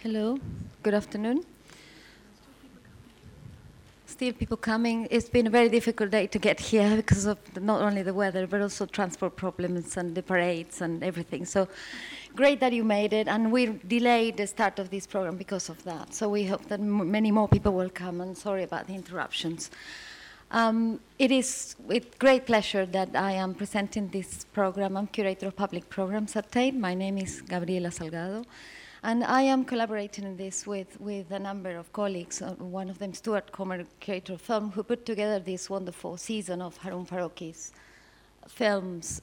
Hello, good afternoon. Still people coming. It's been a very difficult day to get here because of not only the weather, but also transport problems and the parades and everything. So great that you made it, and we delayed the start of this program because of that. So we hope that many more people will come, and sorry about the interruptions. It is with great pleasure that I am presenting this program. I'm curator of public programs at Tate. My name is Gabriela Salgado. And I am collaborating in this with a number of colleagues, one of them Stuart Comer, curator of film, who put together this wonderful season of Haroun Farroqui's films,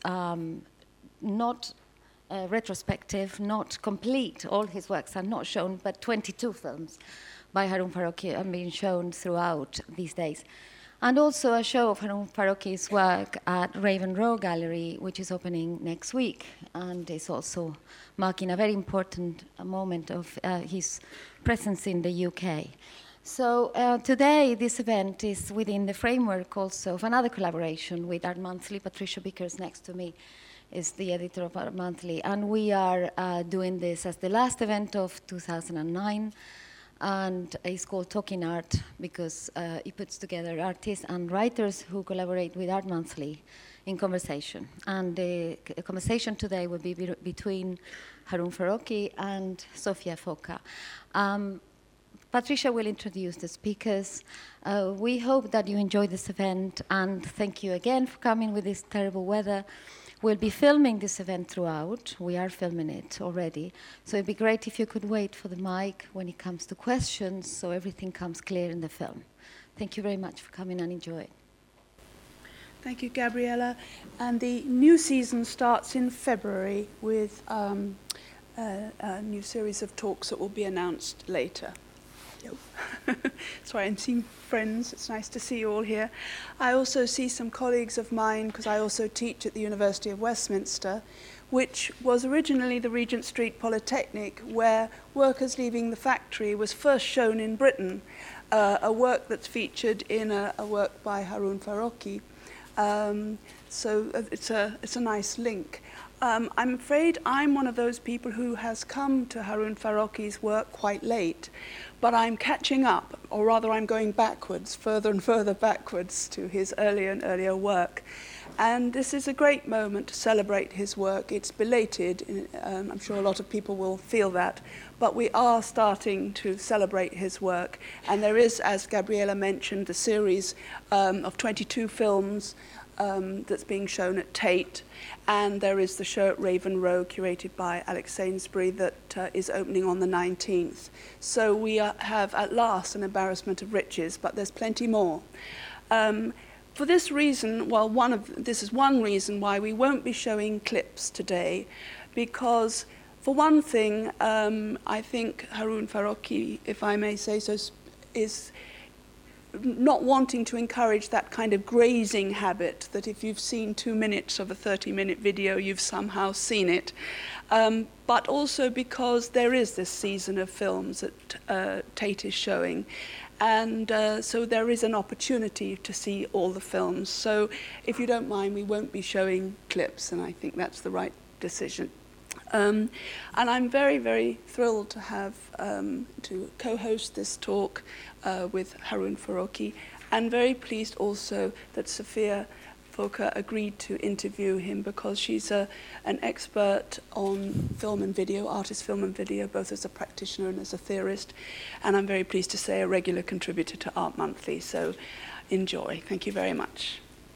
not retrospective, not complete. All his works are not shown, but 22 films by Haroun Farroqui are being shown throughout these days. And also a show of Haroun Farroqui's work at Raven Row Gallery, which is opening next week, and is also marking a very important moment of his presence in the UK. So today, this event is within the framework also of another collaboration with Art Monthly. Patricia Bickers, next to me, is the editor of Art Monthly, and we are doing this as the last event of 2009. And it's called Talking Art because it puts together artists and writers who collaborate with Art Monthly in conversation. And the conversation today will be between Haroun Farroqui and Sofia Foca. Patricia will introduce the speakers. We hope that you enjoy this event, and thank you again for coming with this terrible weather. We'll be filming this event throughout. We are filming it already. So it'd be great if you could wait for the mic when it comes to questions so everything comes clear in the film. Thank you very much for coming, and enjoy it. Thank you, Gabriela. And the new season starts in February with a new series of talks that will be announced later. Sorry, I'm seeing friends. It's nice to see you all here. I also see some colleagues of mine because I also teach at the University of Westminster, which was originally the Regent Street Polytechnic, where Workers Leaving the Factory was first shown in Britain, a work that's featured in a work by Haroun Farroqui. So it's a nice link. I'm afraid I'm one of those people who has come to Haroun Farroqui's work quite late, but I'm catching up, or rather I'm going backwards, further and further backwards to his earlier and earlier work. And this is a great moment to celebrate his work. It's belated, I'm sure a lot of people will feel that, but we are starting to celebrate his work. And there is, as Gabriela mentioned, a series of 22 films that's being shown at Tate, and there is the show at Raven Row curated by Alex Sainsbury that is opening on the 19th. So we have at last an embarrassment of riches, but there's plenty more. For this reason, well, this is one reason why we won't be showing clips today, because for one thing, I think Haroun Farroqui, if I may say so, is not wanting to encourage that kind of grazing habit that if you've seen 2 minutes of a 30-minute video, you've somehow seen it. But also because there is this season of films that Tate is showing. And so there is an opportunity to see all the films. So if you don't mind, we won't be showing clips, and I think that's the right decision. And I'm very, very thrilled to have to co-host this talk with Haroun Farroqui, and very pleased also that Sofia Foca agreed to interview him because she's an expert on film and video, artist film and video, both as a practitioner and as a theorist, and I'm very pleased to say a regular contributor to Art Monthly. So enjoy. Thank you very much.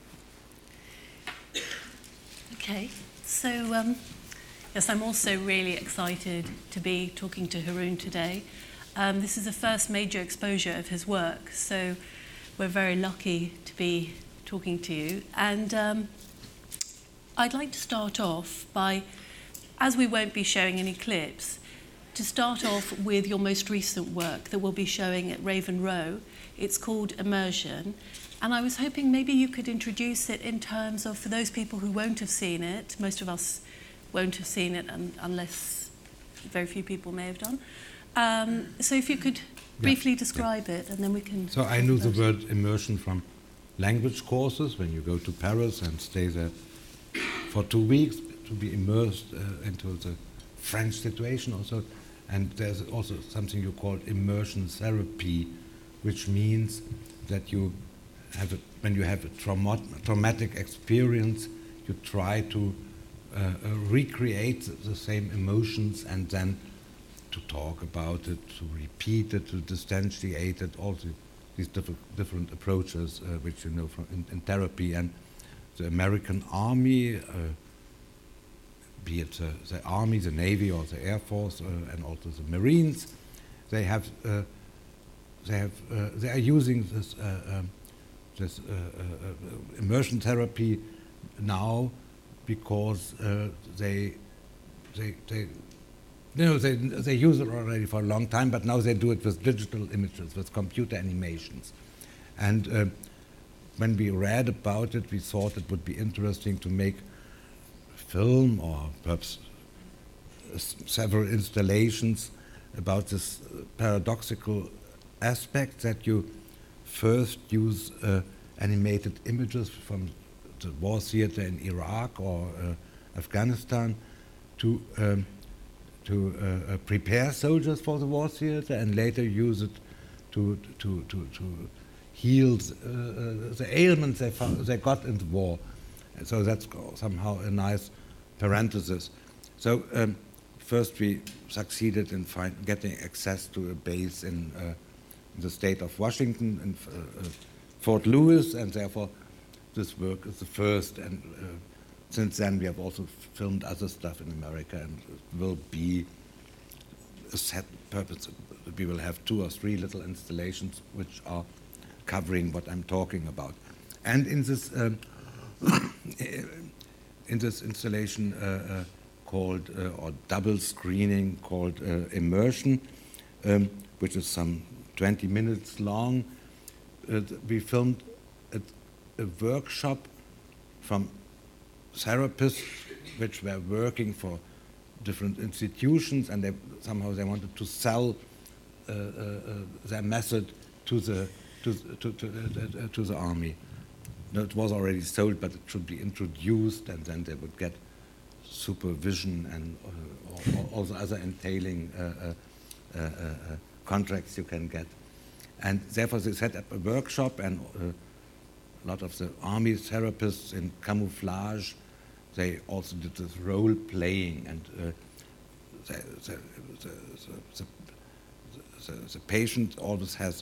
Okay, so yes, I'm also really excited to be talking to Haroun today. This is the first major exposure of his work, so we're very lucky to be talking to you. And I'd like to start off by, as we won't be showing any clips, to start off with your most recent work that we'll be showing at Raven Row. It's called Immersion. And I was hoping maybe you could introduce it in terms of, for those people who won't have seen it, most of us won't have seen it unless very few people may have done. So if you could briefly describe it, and then we can... So I knew the word immersion from language courses, when you go to Paris and stay there for 2 weeks to be immersed into the French situation also. And there's also something you call immersion therapy, which means that you have when you have a traumatic experience, you try to recreate the same emotions and then to talk about it, to repeat it, to distantiate it, all these different approaches which you know from in therapy. And the American Army, be it the Army, the Navy, or the Air Force, and also the Marines, they are using this immersion therapy now because they use it already for a long time, but now they do it with digital images, with computer animations. And when we read about it, we thought it would be interesting to make a film or perhaps several installations about this paradoxical aspect that you first use animated images from the war theater in Iraq or Afghanistan to prepare soldiers for the war theater, and later use it to heal the ailments they got in the war. And so that's somehow a nice parenthesis. So first we succeeded in getting access to a base in the state of Washington and Fort Lewis, and therefore this work is the first. And since then we have also filmed other stuff in America, and it will be a set purpose. We will have 2 or 3 little installations which are covering what I'm talking about. And in this installation called or double screening called Immersion, which is some 20 minutes long, we filmed a workshop from therapists which were working for different institutions, and somehow they wanted to sell their method to the army. No, it was already sold, but it should be introduced, and then they would get supervision and all the other entailing contracts you can get. And therefore they set up a workshop, and a lot of the army therapists in camouflage, they also did this role playing, and the patient always has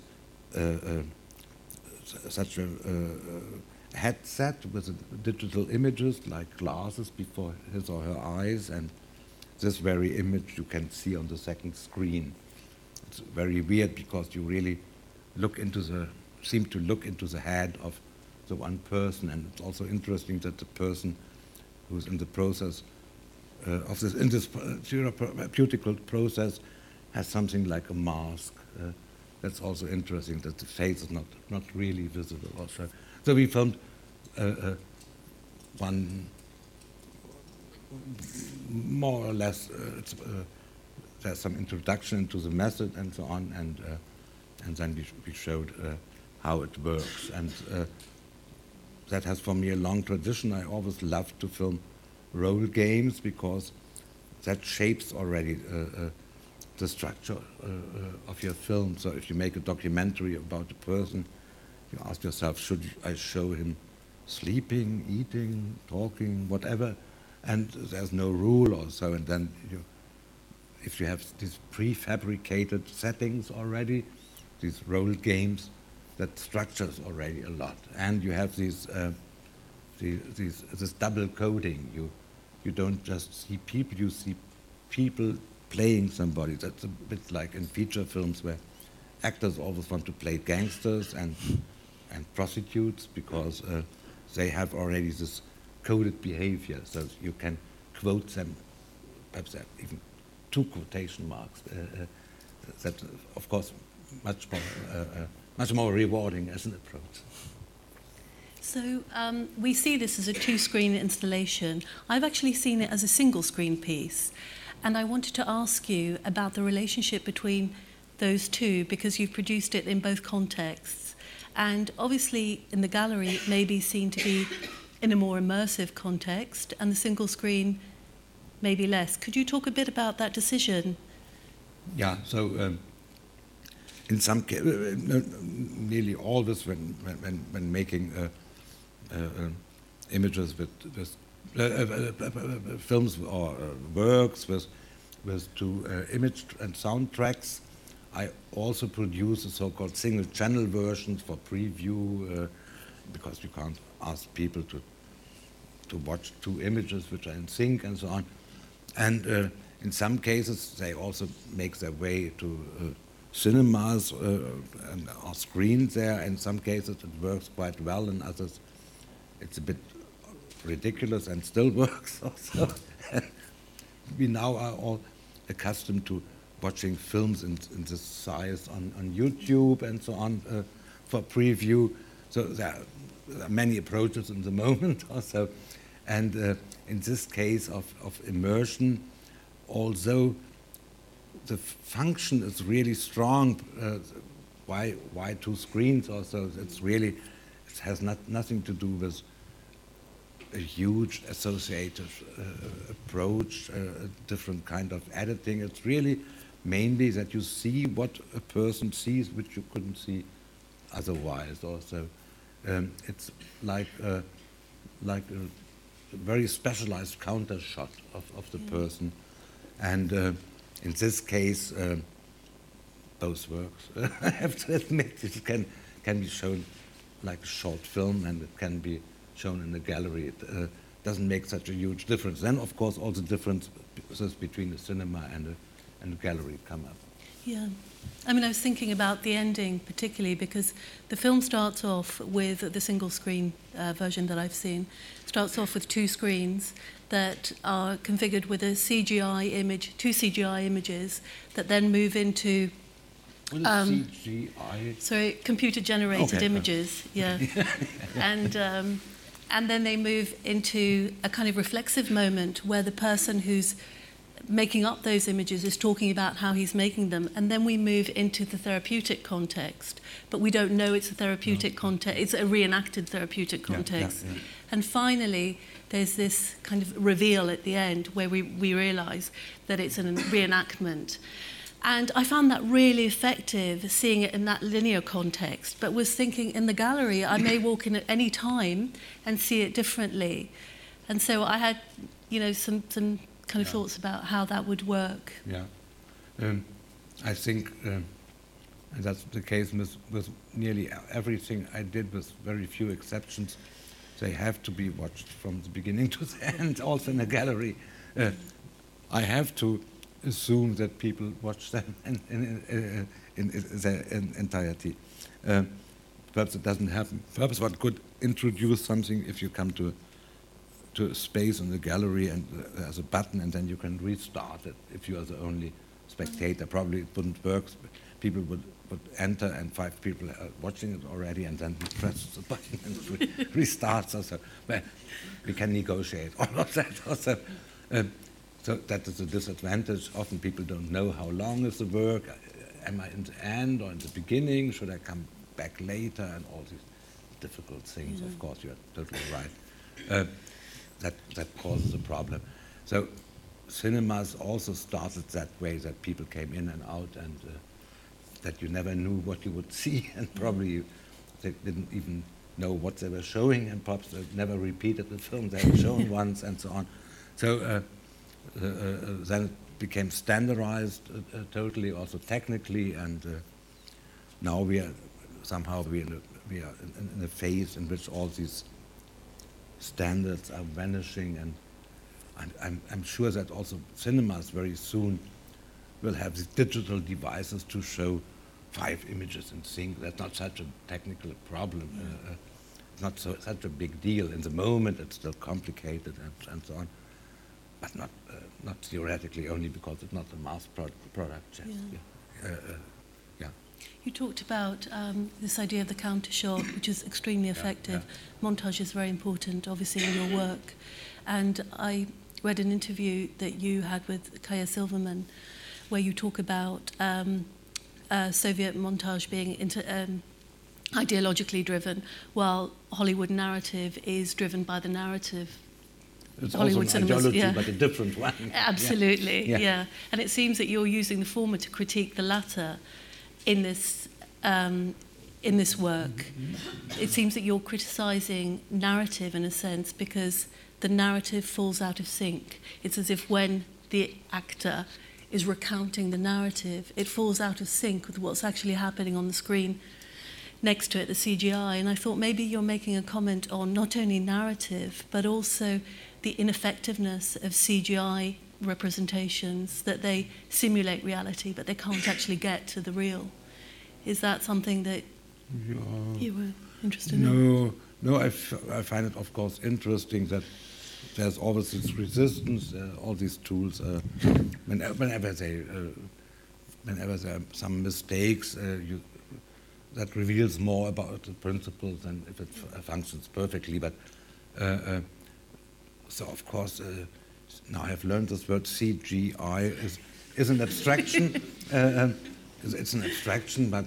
such a headset with digital images like glasses before his or her eyes, and this very image you can see on the second screen. It's very weird because you really seem to look into the head of the one person, and it's also interesting that the person who's in the process of this therapeutical process has something like a mask. That's also interesting that the face is not really visible. Also. So we filmed one more or less. There's some introduction into the method and so on, and then we showed how it works. And that has for me a long tradition. I always loved to film role games because that shapes already the structure of your film. So if you make a documentary about a person, you ask yourself, should I show him sleeping, eating, talking, whatever? And there's no rule or so. And then if you have these prefabricated settings already, these role games, that structures already a lot. And you have this double coding. You don't just see people, you see people playing somebody. That's a bit like in feature films where actors always want to play gangsters and prostitutes because they have already this coded behavior. So you can quote them, perhaps even 2 quotation marks. That, of course, much more rewarding as an approach. So we see this as a 2-screen installation. I've actually seen it as a single-screen piece. And I wanted to ask you about the relationship between those two, because you've produced it in both contexts. And obviously, in the gallery, it may be seen to be in a more immersive context, and the single screen maybe less. Could you talk a bit about that decision? Yeah, so in some cases, nearly always when making images with films or works with two image and soundtracks, I also produce a so-called single-channel versions for preview because you can't ask people to watch two images which are in sync and so on. And in some cases, they also make their way to cinemas and are screened there. In some cases, it works quite well. In others, it's a bit ridiculous and still works also. We now are all accustomed to watching films in this size on YouTube and so on for preview. So there are many approaches in the moment also. And in this case of immersion, although the function is really strong, why two screens also? It's really, it has nothing to do with a huge associative approach, a different kind of editing. It's really mainly that you see what a person sees, which you couldn't see otherwise. Also, it's like a very specialized counter shot of the person, and in this case, both works. I have to admit, it can be shown like a short film, and it can be shown in the gallery. It doesn't make such a huge difference. Then, of course, all the differences between the cinema and the gallery come up. Yeah. I mean, I was thinking about the ending particularly because the film starts off with the single screen version that I've seen, starts off with two screens that are configured with a CGI image, two CGI images that then move into CGI? Sorry, computer-generated Okay. images, yeah. And then they move into a kind of reflexive moment where the person who's making up those images is talking about how he's making them, and then we move into the therapeutic context, but we don't know it's a therapeutic context, it's a reenacted therapeutic context. Yeah. And finally, there's this kind of reveal at the end where we realise that it's a reenactment. And I found that really effective, seeing it in that linear context, but was thinking in the gallery, I may walk in at any time and see it differently. And so I had, some kind of thoughts about how that would work. Yeah. I think that's the case with nearly everything I did, with very few exceptions. They have to be watched from the beginning to the end, also in a gallery. I have to assume that people watch them in their entirety. Perhaps it doesn't happen. Perhaps one could introduce something if you come to a space in the gallery and there's a button and then you can restart it if you are the only spectator. Probably it wouldn't work. People would enter and 5 people are watching it already, and then we press the button and it restarts. Also, well, we can negotiate all of that also. So that is a disadvantage. Often people don't know how long is the work. Am I in the end or in the beginning? Should I come back later? And all these difficult things. Of course, you're totally right. That causes a problem. So cinemas also started that way, that people came in and out, and that you never knew what you would see, and probably they didn't even know what they were showing, and perhaps they never repeated the film they had shown once, and so on. So then it became standardized totally, also technically, and now we are in a phase in which all these standards are vanishing, and I'm sure that also cinemas very soon will have these digital devices to show 5 images in sync. That's not such a technical problem. It's not such a big deal. In the moment, it's still complicated and so on, but not theoretically, only because it's not a mass product. Yeah. You talked about this idea of the counter shot, which is extremely effective. Montage is very important, obviously, in your work. And I read an interview that you had with Kaya Silverman, where you talk about Soviet montage being ideologically driven, while Hollywood narrative is driven by the narrative It's Hollywood also an cinemas, ideology, yeah. but a different one. Absolutely, Yeah. yeah. And it seems that you're using the former to critique the latter in this work. It seems that you're criticising narrative in a sense because the narrative falls out of sync. It's as if when the actor is recounting the narrative, it falls out of sync with what's actually happening on the screen next to it, the CGI. And I thought maybe you're making a comment on not only narrative, but also the ineffectiveness of CGI representations, that they simulate reality, but they can't actually get to the real. Is that something that you were interested in? No, I find it, of course, interesting that there's always this resistance, all these tools, whenever there are some mistakes, that reveals more about the principles than if it functions perfectly. But so, of course, now I have learned this word CGI is an abstraction. It's an abstraction, but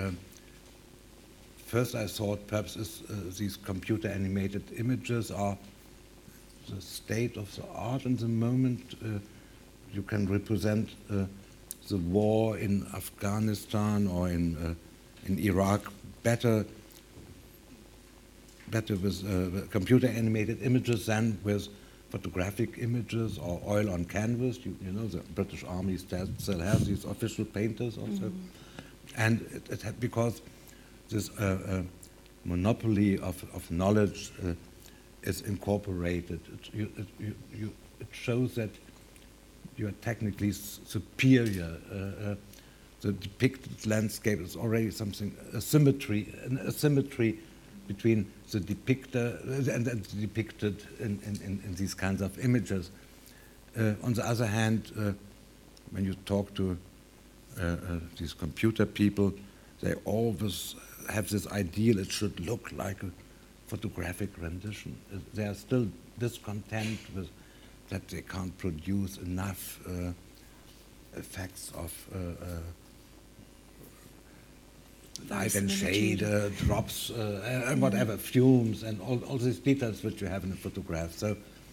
first I thought perhaps these computer animated images are the state of the art in the moment. You can represent the war in Afghanistan or in Iraq better with computer animated images than with photographic images or oil on canvas. You know, the British Army still has these official painters also. And because this monopoly of knowledge is incorporated, it shows that you are technically superior. The depicted landscape is already a symmetry between the depictor and the depicted in these kinds of images. On the other hand, when you talk to these computer people, they always have this ideal it should look like a photographic rendition. They are still discontent with that they can't produce enough effects of light and shade, drops, and whatever, fumes, and all these details which you have in a photograph. So,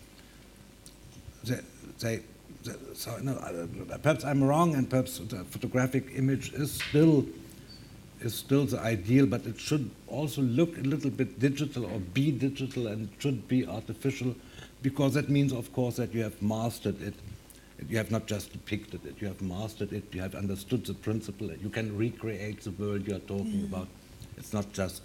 perhaps I'm wrong, and perhaps the photographic image is still the ideal, but it should also look a little bit digital or be digital, and it should be artificial, because that means, of course, that you have mastered it. You have not just depicted it, you have mastered it, you have understood the principle, you can recreate the world you are talking about. It's not just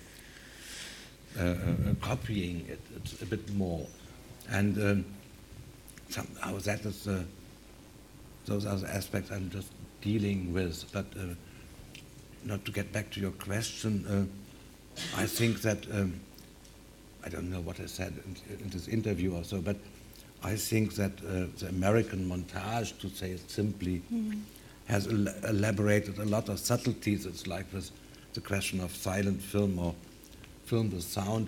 copying it, it's a bit more. And somehow that is, those are the aspects I'm just dealing with. But not to get back to your question, I think that, I don't know what I said in this interview or so, but I think that the American montage, to say it simply, has elaborated a lot of subtleties. It's like with the question of silent film or film with sound.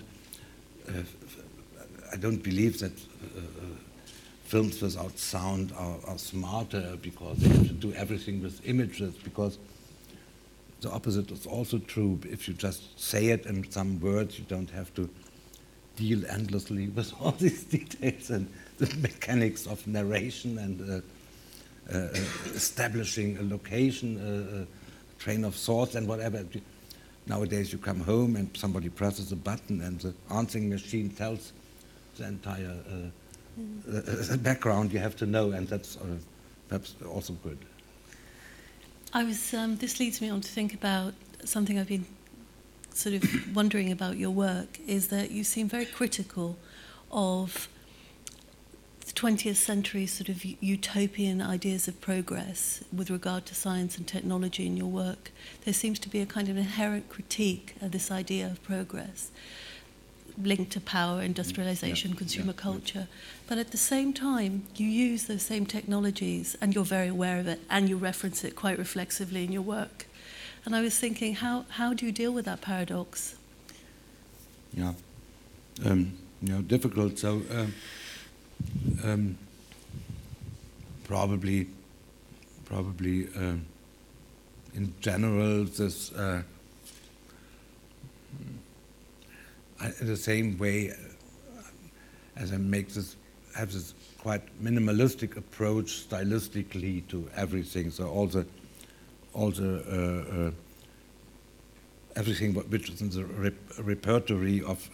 I don't believe that films without sound are smarter because they have to do everything with images, because the opposite is also true. If you just say it in some words, you don't have to deal endlessly with all these details and the mechanics of narration and establishing a location, a train of thoughts and whatever. Nowadays you come home and somebody presses a button and the answering machine tells the entire background you have to know, and that's perhaps also good. I was. This leads me on to think about something I've been sort of wondering about your work, is that you seem very critical of the 20th century sort of utopian ideas of progress with regard to science and technology in your work. There seems to be a kind of inherent critique of this idea of progress linked to power, industrialization, consumer culture. But at the same time, you use those same technologies, and you're very aware of it, and you reference it quite reflexively in your work. And I was thinking, how do you deal with that paradox? Yeah, difficult. So probably in general, this in the same way as I make this have this quite minimalistic approach stylistically to everything. So all the everything which is in the repertory of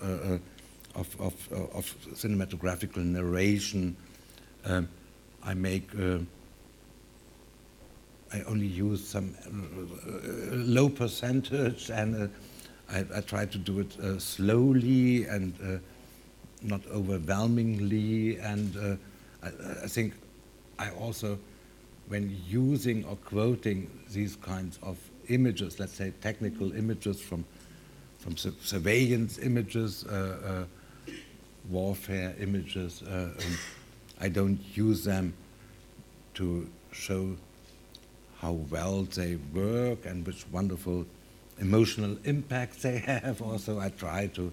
cinematographical narration, I only use some low percentage, and I try to do it slowly and not overwhelmingly. And I think I also, when using or quoting these kinds of images, let's say technical images from surveillance images, warfare images, I don't use them to show how well they work and which wonderful emotional impact they have. Also, I try to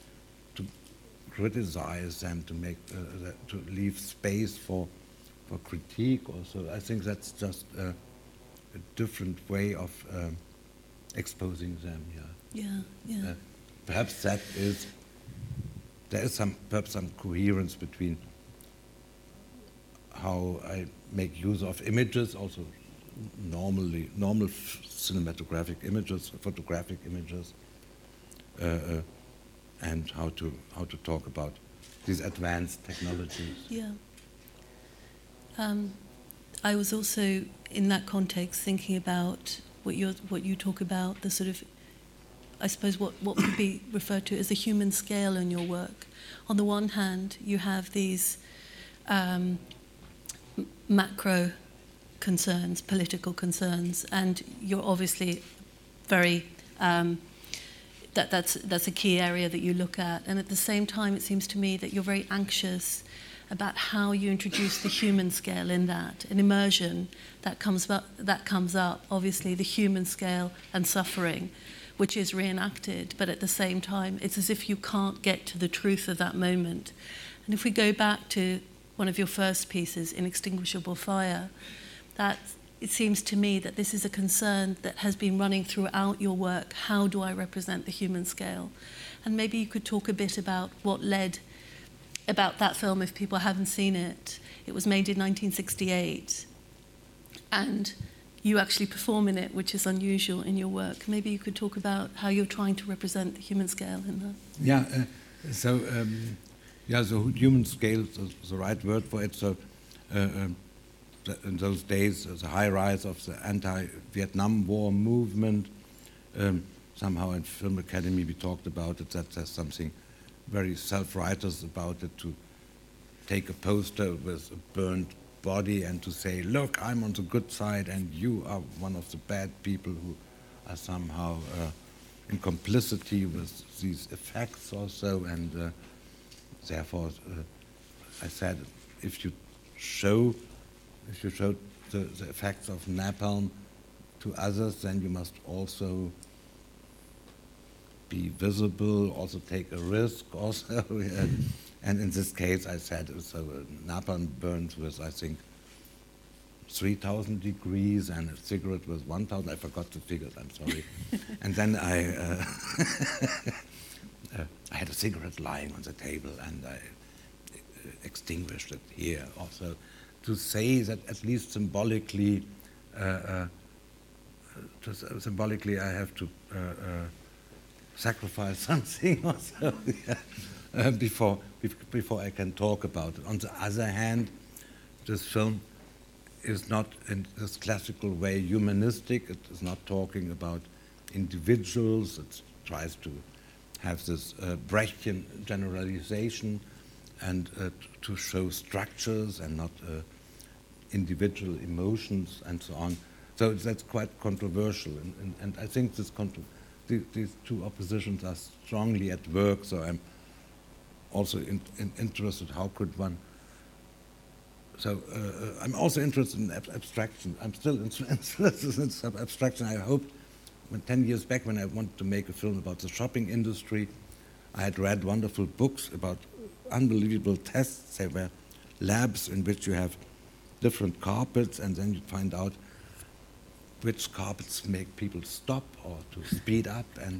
criticize them, to make to leave space for critique. Also, I think that's just a different way of exposing them. Yeah. Perhaps there is perhaps some coherence between how I make use of images, also normal cinematographic images, photographic images, and how to talk about these advanced technologies. Yeah. I was also in that context thinking about what you talk about, the sort of, I suppose, what could be referred to as the human scale in your work. On the one hand, you have these macro concerns, political concerns, and you're obviously very that's a key area that you look at. And at the same time, it seems to me that you're very anxious about how you introduce the human scale in that, an immersion that comes up, obviously the human scale and suffering, which is reenacted, but at the same time, it's as if you can't get to the truth of that moment. And if we go back to one of your first pieces, Inextinguishable Fire, that it seems to me that this is a concern that has been running throughout your work. How do I represent the human scale? And maybe you could talk a bit about what led about that film, if people haven't seen it. It was made in 1968, and you actually perform in it, which is unusual in your work. Maybe you could talk about how you're trying to represent the human scale in that. So human scale is the right word for it. So in those days, the high rise of the anti-Vietnam War movement, somehow in Film Academy we talked about it, that there's something very self-righteous about it, to take a poster with a burned body and to say, look, I'm on the good side and you are one of the bad people who are somehow in complicity with these effects also. And therefore I said, if you show the effects of napalm to others, then you must also be visible, also take a risk, also. And in this case, I said, so napalm burns with, I think, 3,000 degrees, and a cigarette was 1,000. I forgot the figures, I'm sorry. And then I had a cigarette lying on the table, and I extinguished it here also, to say that at least symbolically, I have to sacrifice something also before I can talk about it. On the other hand, this film is not in this classical way humanistic. It is not talking about individuals. It tries to have this Brechtian generalization and to show structures and not individual emotions and so on. So that's quite controversial, and I think these two oppositions are strongly at work. So I'm also interested. How could one? So I'm also interested in abstraction. I'm still interested in abstraction. I hoped, 10 years back, when I wanted to make a film about the shopping industry, I had read wonderful books about unbelievable tests. They were labs in which you have different carpets, and then you find out which carpets make people stop or to speed up. And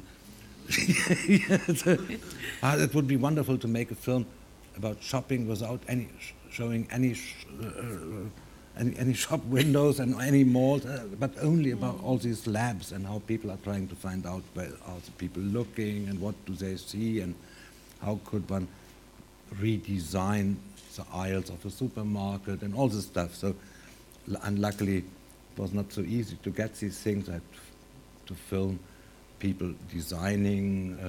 it would be wonderful to make a film about shopping without any showing any shop windows and any malls, but only about all these labs and how people are trying to find out where are the people looking and what do they see and how could one redesign the aisles of a supermarket and all this stuff. So unluckily, it was not so easy to get these things. I had to film people designing,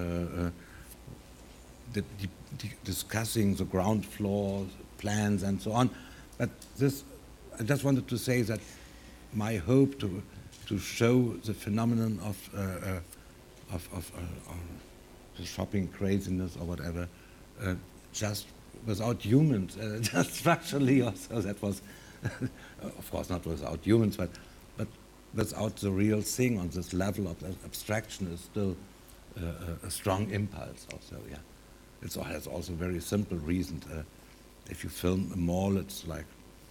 discussing the ground floor plans and so on. But this, I just wanted to say that my hope to show the phenomenon of the shopping craziness or whatever, just without humans, just structurally also, that was, of course not without humans, but without the real thing on this level of abstraction is still a strong impulse also, yeah. It has also very simple reasons. If you film a mall, it's like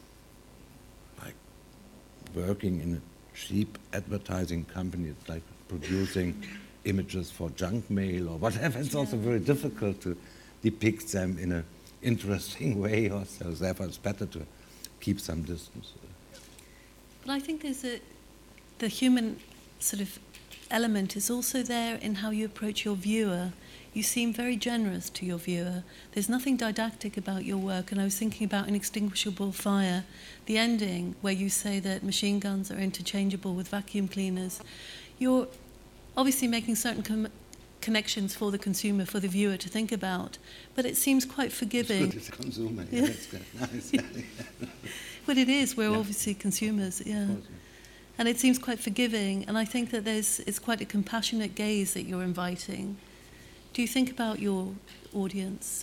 working in a cheap advertising company. It's like producing images for junk mail or whatever. It's also very difficult to depict them in an interesting way also. Therefore, it's better to keep some distance. But I think the human sort of element is also there in how you approach your viewer. You seem very generous to your viewer. There's nothing didactic about your work, and I was thinking about Inextinguishable Fire, the ending where you say that machine guns are interchangeable with vacuum cleaners. You're obviously making certain connections for the consumer, for the viewer to think about, but it seems quite forgiving. It's good as a consumer, yeah. That's good. Nice. Well, it is. We're obviously consumers, yeah. Of course, yeah. And it seems quite forgiving, and I think that it's quite a compassionate gaze that you're inviting. Do you think about your audience?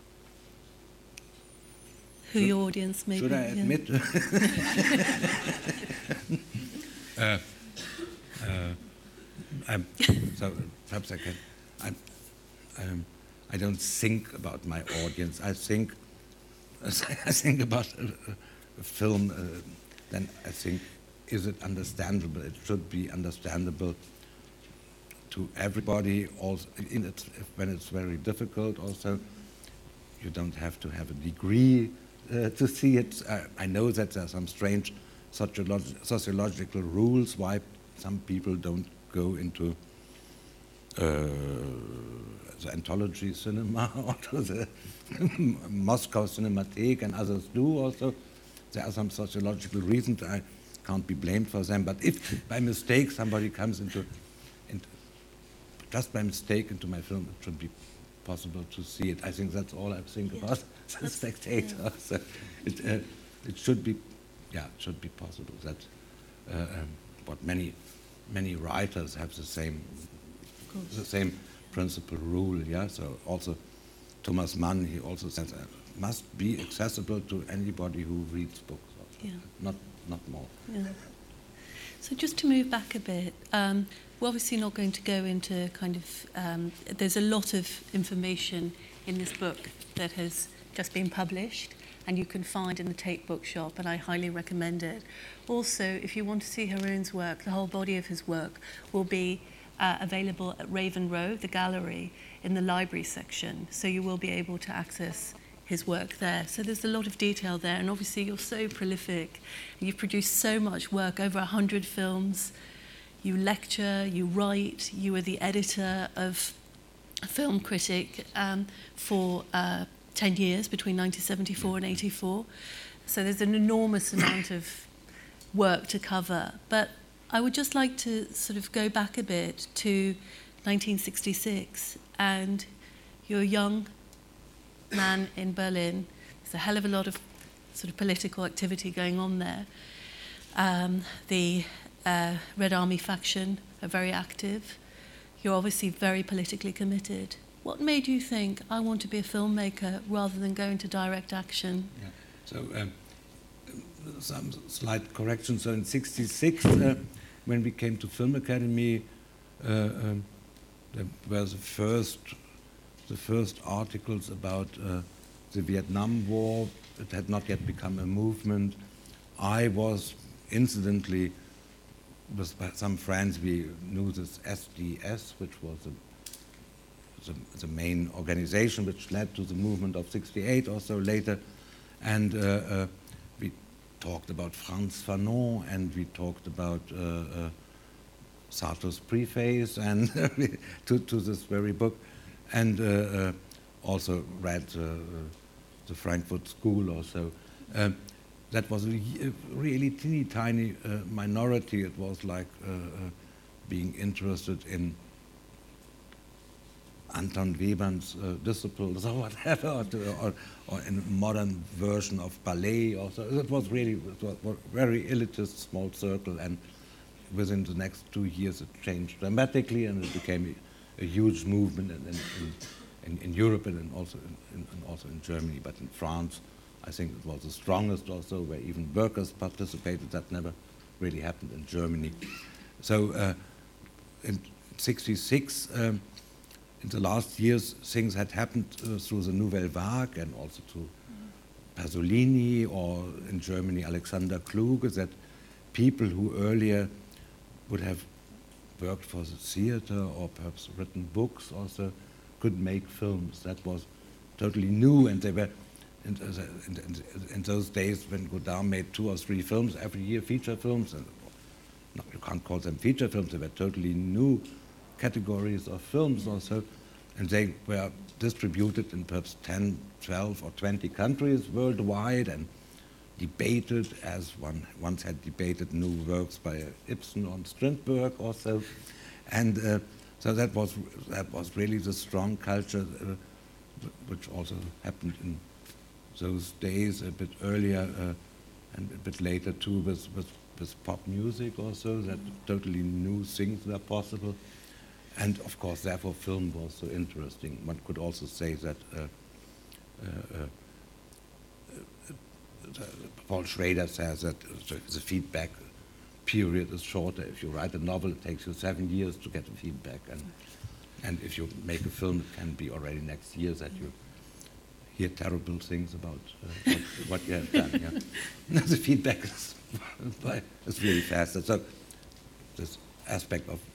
Who your audience may be? Should I admit? So perhaps I can. I don't think about my audience. I think about a film. Then I think, is it understandable? It should be understandable to everybody. Also, when it's very difficult. Also, you don't have to have a degree to see it. I know that there are some strange sociological rules why some people don't go into the anthology cinema or to the Moscow Cinematheque, and others do also. There are some sociological reasons. I can't be blamed for them. But if by mistake somebody comes into just by mistake into my film, it should be possible to see it. I think that's all I think about the spectator. Yeah. So it should be, it should be possible. That what many writers have the same principal rule. Yeah. So also Thomas Mann, he also says it must be accessible to anybody who reads books. Also. Yeah. Not more. Yeah. So just to move back a bit. We're obviously not going to go into kind of, there's a lot of information in this book that has just been published and you can find in the Tate Bookshop, and I highly recommend it. Also, if you want to see Haroon's work, the whole body of his work will be available at Raven Row, the gallery, in the library section, so you will be able to access his work there. So there's a lot of detail there, and obviously you're so prolific. You've produced so much work, over 100 films. You lecture, you write, you were the editor of Film Critic for 10 years, between 1974 and 84. So there's an enormous amount of work to cover. But I would just like to sort of go back a bit to 1966, and you're a young man in Berlin. There's a hell of a lot of sort of political activity going on there. The Red Army faction are very active. You're obviously very politically committed. What made you think, I want to be a filmmaker rather than go into direct action? Yeah. So some slight correction. So in '66, when we came to Film Academy, there were the first articles about the Vietnam War. It had not yet become a movement. I was incidentally, with some friends, we knew this SDS, which was the main organization which led to the movement of '68 or so later, And we talked about Frantz Fanon, and we talked about Sartre's preface and to this very book, and also read the Frankfurt School also. That was a really teeny tiny minority. It was like being interested in Anton Webern's disciples or whatever, or in a modern version of ballet. Also, it was really a very elitist small circle, and within the next 2 years it changed dramatically, and it became a huge movement in Europe and also in Germany. But in France, I think it was the strongest also, where even workers participated. That never really happened in Germany. So in '66, in the last years, things had happened through the Nouvelle Vague and also to Pasolini, or in Germany Alexander Kluge, that people who earlier would have worked for the theater or perhaps written books also could make films. That was totally new, and they were in those days when Godard made 2 or 3 films every year, feature films, and no, you can't call them feature films, they were totally new categories of films also, and they were distributed in perhaps 10, 12 or 20 countries worldwide, and debated as one once had debated new works by Ibsen on Strindberg also, and so that was really the strong culture which also happened in those days, a bit earlier and a bit later too with pop music also, that totally new things were possible. And of course, therefore, film was so interesting. One could also say that Paul Schrader says that the feedback period is shorter. If you write a novel, it takes you 7 years to get the feedback, and if you make a film, it can be already next year that you hear terrible things about what you have done. Yeah? The feedback is really faster. So this aspect of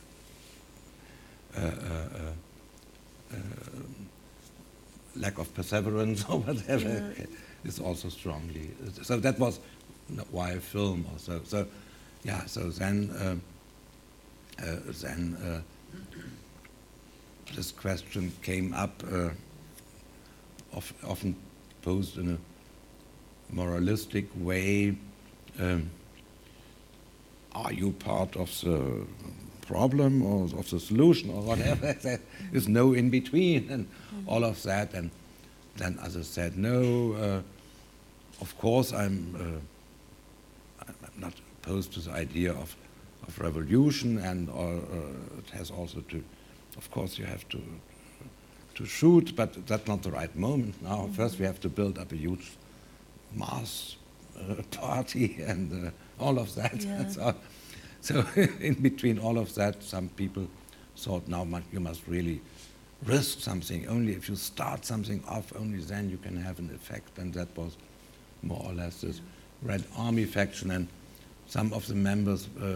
lack of perseverance or whatever is also strongly. So that was why film also. So yeah. So then this question came up, often posed in a moralistic way. Are you part of the problem or of the solution or whatever? There is no in between and all of that. And then others said, no, of course I'm not opposed to the idea of revolution, and it has also to, of course you have to shoot, but that's not the right moment now. First we have to build up a huge mass party and all of that. Yeah. So in between all of that, some people thought, now you must really risk something. Only if you start something off, only then you can have an effect. And that was more or less this Red Army faction. And some of the members were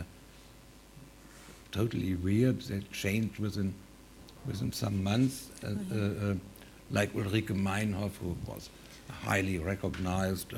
totally weird. They changed within some months, like Ulrike Meinhof, who was a highly recognized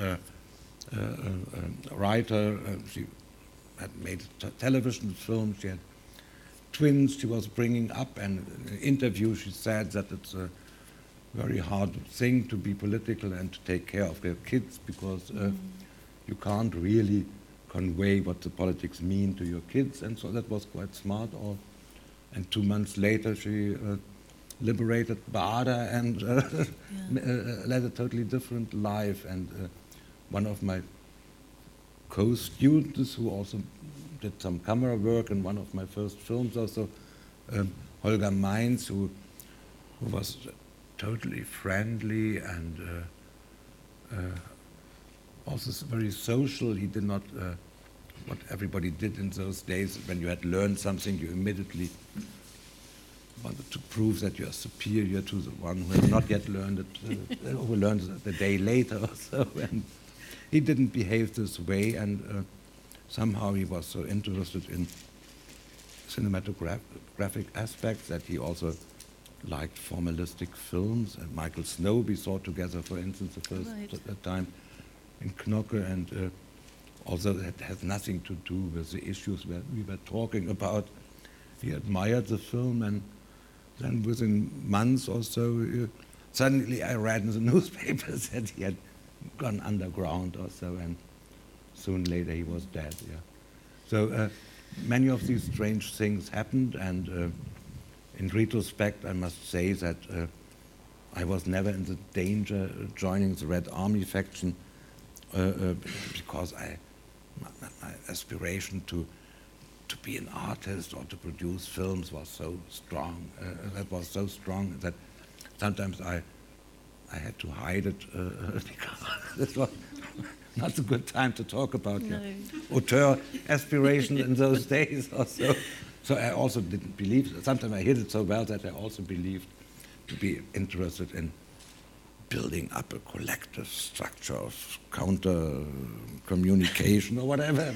writer. She had made television films. She had twins she was bringing up, and in an interview she said that it's a very hard thing to be political and to take care of their kids, because you can't really convey what the politics mean to your kids, and so that was quite smart. And 2 months later she liberated Bader and led a totally different life. And one of my co-students, who also did some camera work in one of my first films also, Holger Mainz, who was totally friendly and also very social. He did not, what everybody did in those days, when you had learned something, you immediately wanted to prove that you are superior to the one who had not yet learned it, who learned it the day later or so. And he didn't behave this way, and somehow he was so interested in cinematographic aspects that he also liked formalistic films. And Michael Snow we saw together, for instance, the first time in Knocke, and although that has nothing to do with the issues that we were talking about, he admired the film, and then within months or so, suddenly I read in the newspapers that he had gone underground or so, and soon later he was dead. Yeah. So many of these strange things happened, and in retrospect, I must say that I was never in the danger joining the Red Army faction because my aspiration to be an artist or to produce films was so strong. That was so strong that sometimes I had to hide it because it was not a good time to talk about auteur aspirations in those days or so. So I also didn't believe. Sometimes I hid it so well that I also believed to be interested in building up a collective structure of counter communication or whatever,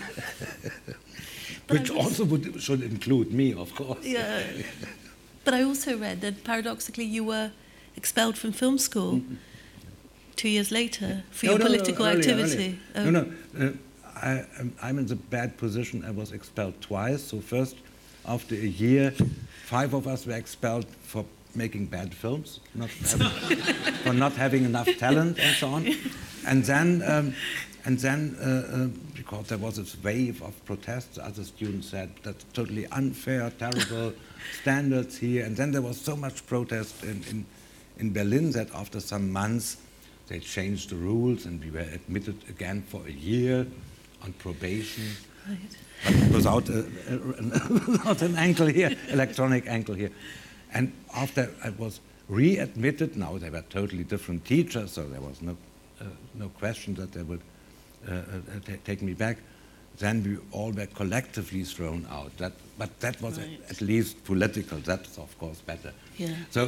which also should include me, of course. Yeah. But I also read that paradoxically you were expelled from film school 2 years later for your political activity. Earlier. I'm in the bad position. I was expelled twice. So first, after a year, 5 of us were expelled for making bad films, for not having enough talent and so on. And then, because there was this wave of protests, other students said that's totally unfair, terrible standards here. And then there was so much protest in Berlin that after some months they changed the rules and we were admitted again for a year on probation, but without an ankle here, electronic ankle here. And after I was readmitted, now they were totally different teachers, so there was no question that they would take me back. Then we all were collectively thrown out. But that was at least political. That's of course better. Yeah. So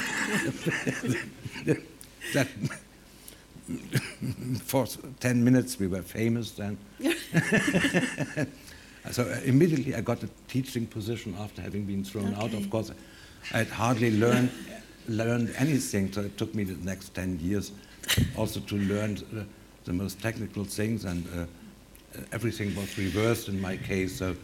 that for 10 minutes we were famous then. So immediately I got a teaching position after having been thrown out. Of course, I had hardly learned anything, so it took me the next 10 years also to learn the most technical things, and everything was reversed in my case. So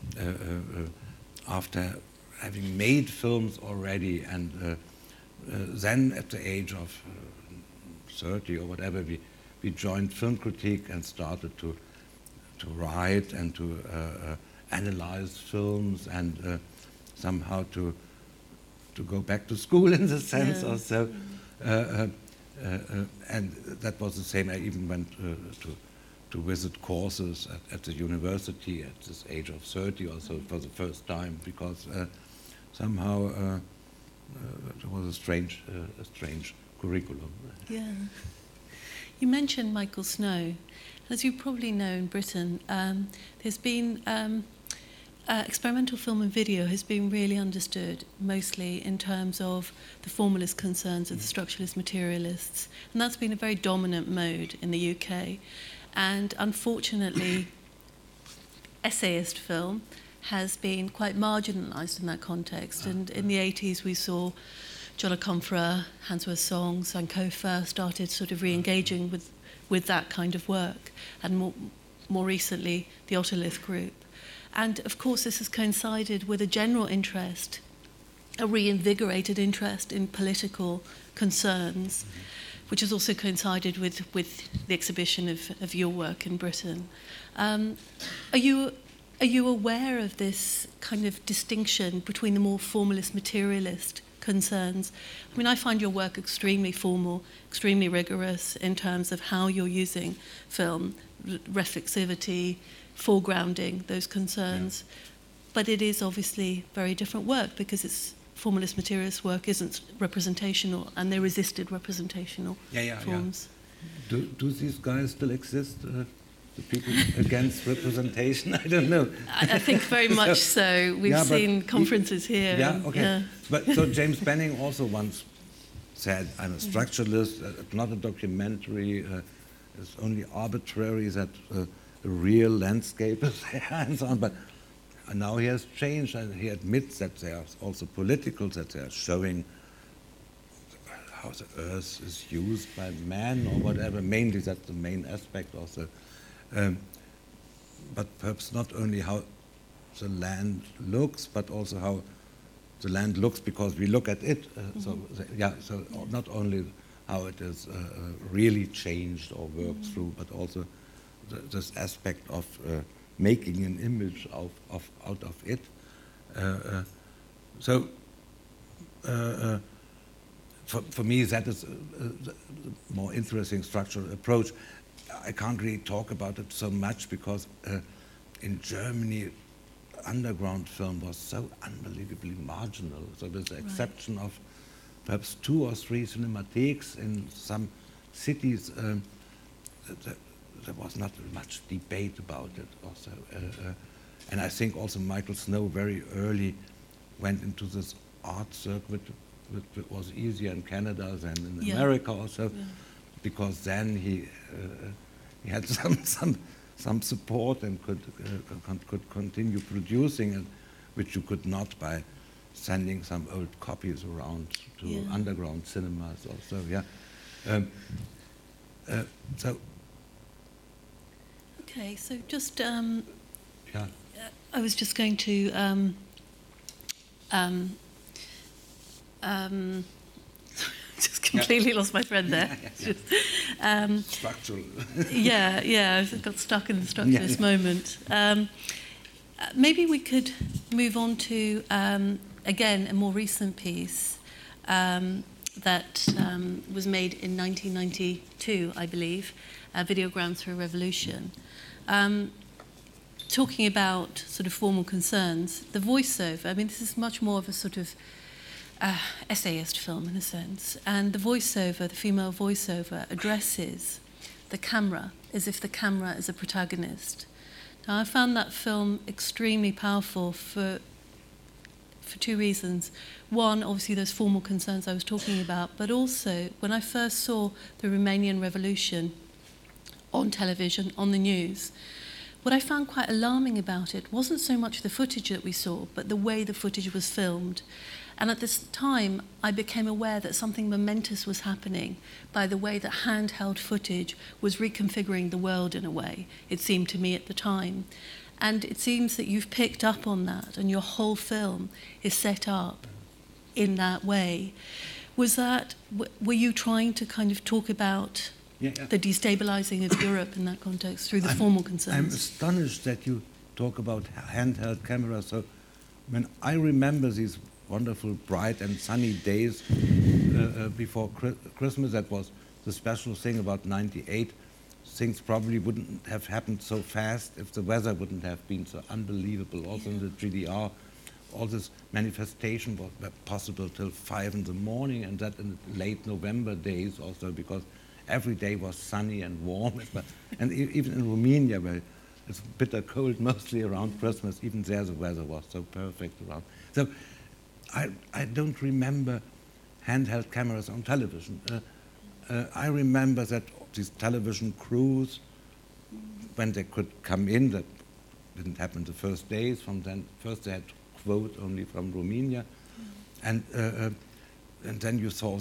after having made films already, and then at the age of 30 or whatever, we joined Film Critique and started to write and to analyze films and somehow to go back to school in the sense or so. And that was the same. I even went to visit courses at the university at this age of 30 or so for the first time, because somehow it was a strange curriculum. Yeah. You mentioned Michael Snow. As you probably know, in Britain, there's been experimental film and video has been really understood mostly in terms of the formalist concerns of the structuralist materialists, and that's been a very dominant mode in the UK. And unfortunately, essayist film has been quite marginalised in that context. And in the 80s, we saw Jolly Comfra, Hansworth Song, Sankofa started sort of re-engaging with that kind of work, and more recently, the Otolith group. And of course, this has coincided with a general interest, a reinvigorated interest in political concerns, which has also coincided with the exhibition of your work in Britain. Are you aware of this kind of distinction between the more formalist, materialist concerns? I mean, I find your work extremely formal, extremely rigorous in terms of how you're using film, reflexivity, foregrounding those concerns. Yeah. But it is obviously very different work because it's formalist materialist work isn't representational, and they resisted representational forms. Yeah. Do these guys still exist? The people against representation? I don't know. I think very much so. We've seen conferences here. Yeah, okay. Yeah. But so James Benning also once said, I'm a structuralist, not a documentary. It's only arbitrary that a real landscape is there and so on. But now he has changed, and he admits that they are also political, that they are showing how the earth is used by man or whatever. Mainly that's the main aspect also. But perhaps not only how the land looks, but also how the land looks because we look at it. So not only how it is really changed or worked through, but also this aspect of making an image out of it. For me, that is the more interesting structural approach. I can't really talk about it so much because in Germany, underground film was so unbelievably marginal. So with the exception of perhaps 2 or 3 cinematheques in some cities, there was not much debate about it also. And I think also Michael Snow very early went into this art circuit, which was easier in Canada than in America also, because then he had some support and could continue producing it, which you could not by sending some old copies around to underground cinemas also. Okay, so just I was just going to just completely lost my thread there. Structural. I got stuck in the structuralist moment. Maybe we could move on to again a more recent piece that was made in 1992, I believe, Videograms for a Revolution. Talking about sort of formal concerns, the voiceover, I mean, this is much more of a sort of essayist film in a sense, and the voiceover, the female voiceover, addresses the camera as if the camera is a protagonist. Now, I found that film extremely powerful for 2 reasons. One, obviously those formal concerns I was talking about, but also when I first saw the Romanian Revolution on television, on the news, what I found quite alarming about it wasn't so much the footage that we saw, but the way the footage was filmed. And at this time, I became aware that something momentous was happening by the way that handheld footage was reconfiguring the world in a way, it seemed to me at the time. And it seems that you've picked up on that, and your whole film is set up in that way. Were you trying to kind of talk about the destabilizing of Europe in that context through the formal concerns? I'm astonished that you talk about handheld cameras. So when I remember these wonderful, bright and sunny days before Christmas, that was the special thing about 98. Things probably wouldn't have happened so fast if the weather wouldn't have been so unbelievable. Also in the GDR, all this manifestation was possible till 5 in the morning, and that in the late November days also, because every day was sunny and warm. And even in Romania, where it's bitter cold mostly around Christmas, even there the weather was so perfect around. So I don't remember handheld cameras on television. I remember that these television crews, when they could come in, that didn't happen the first days. From then, first they had to quote only from Romania, and then you saw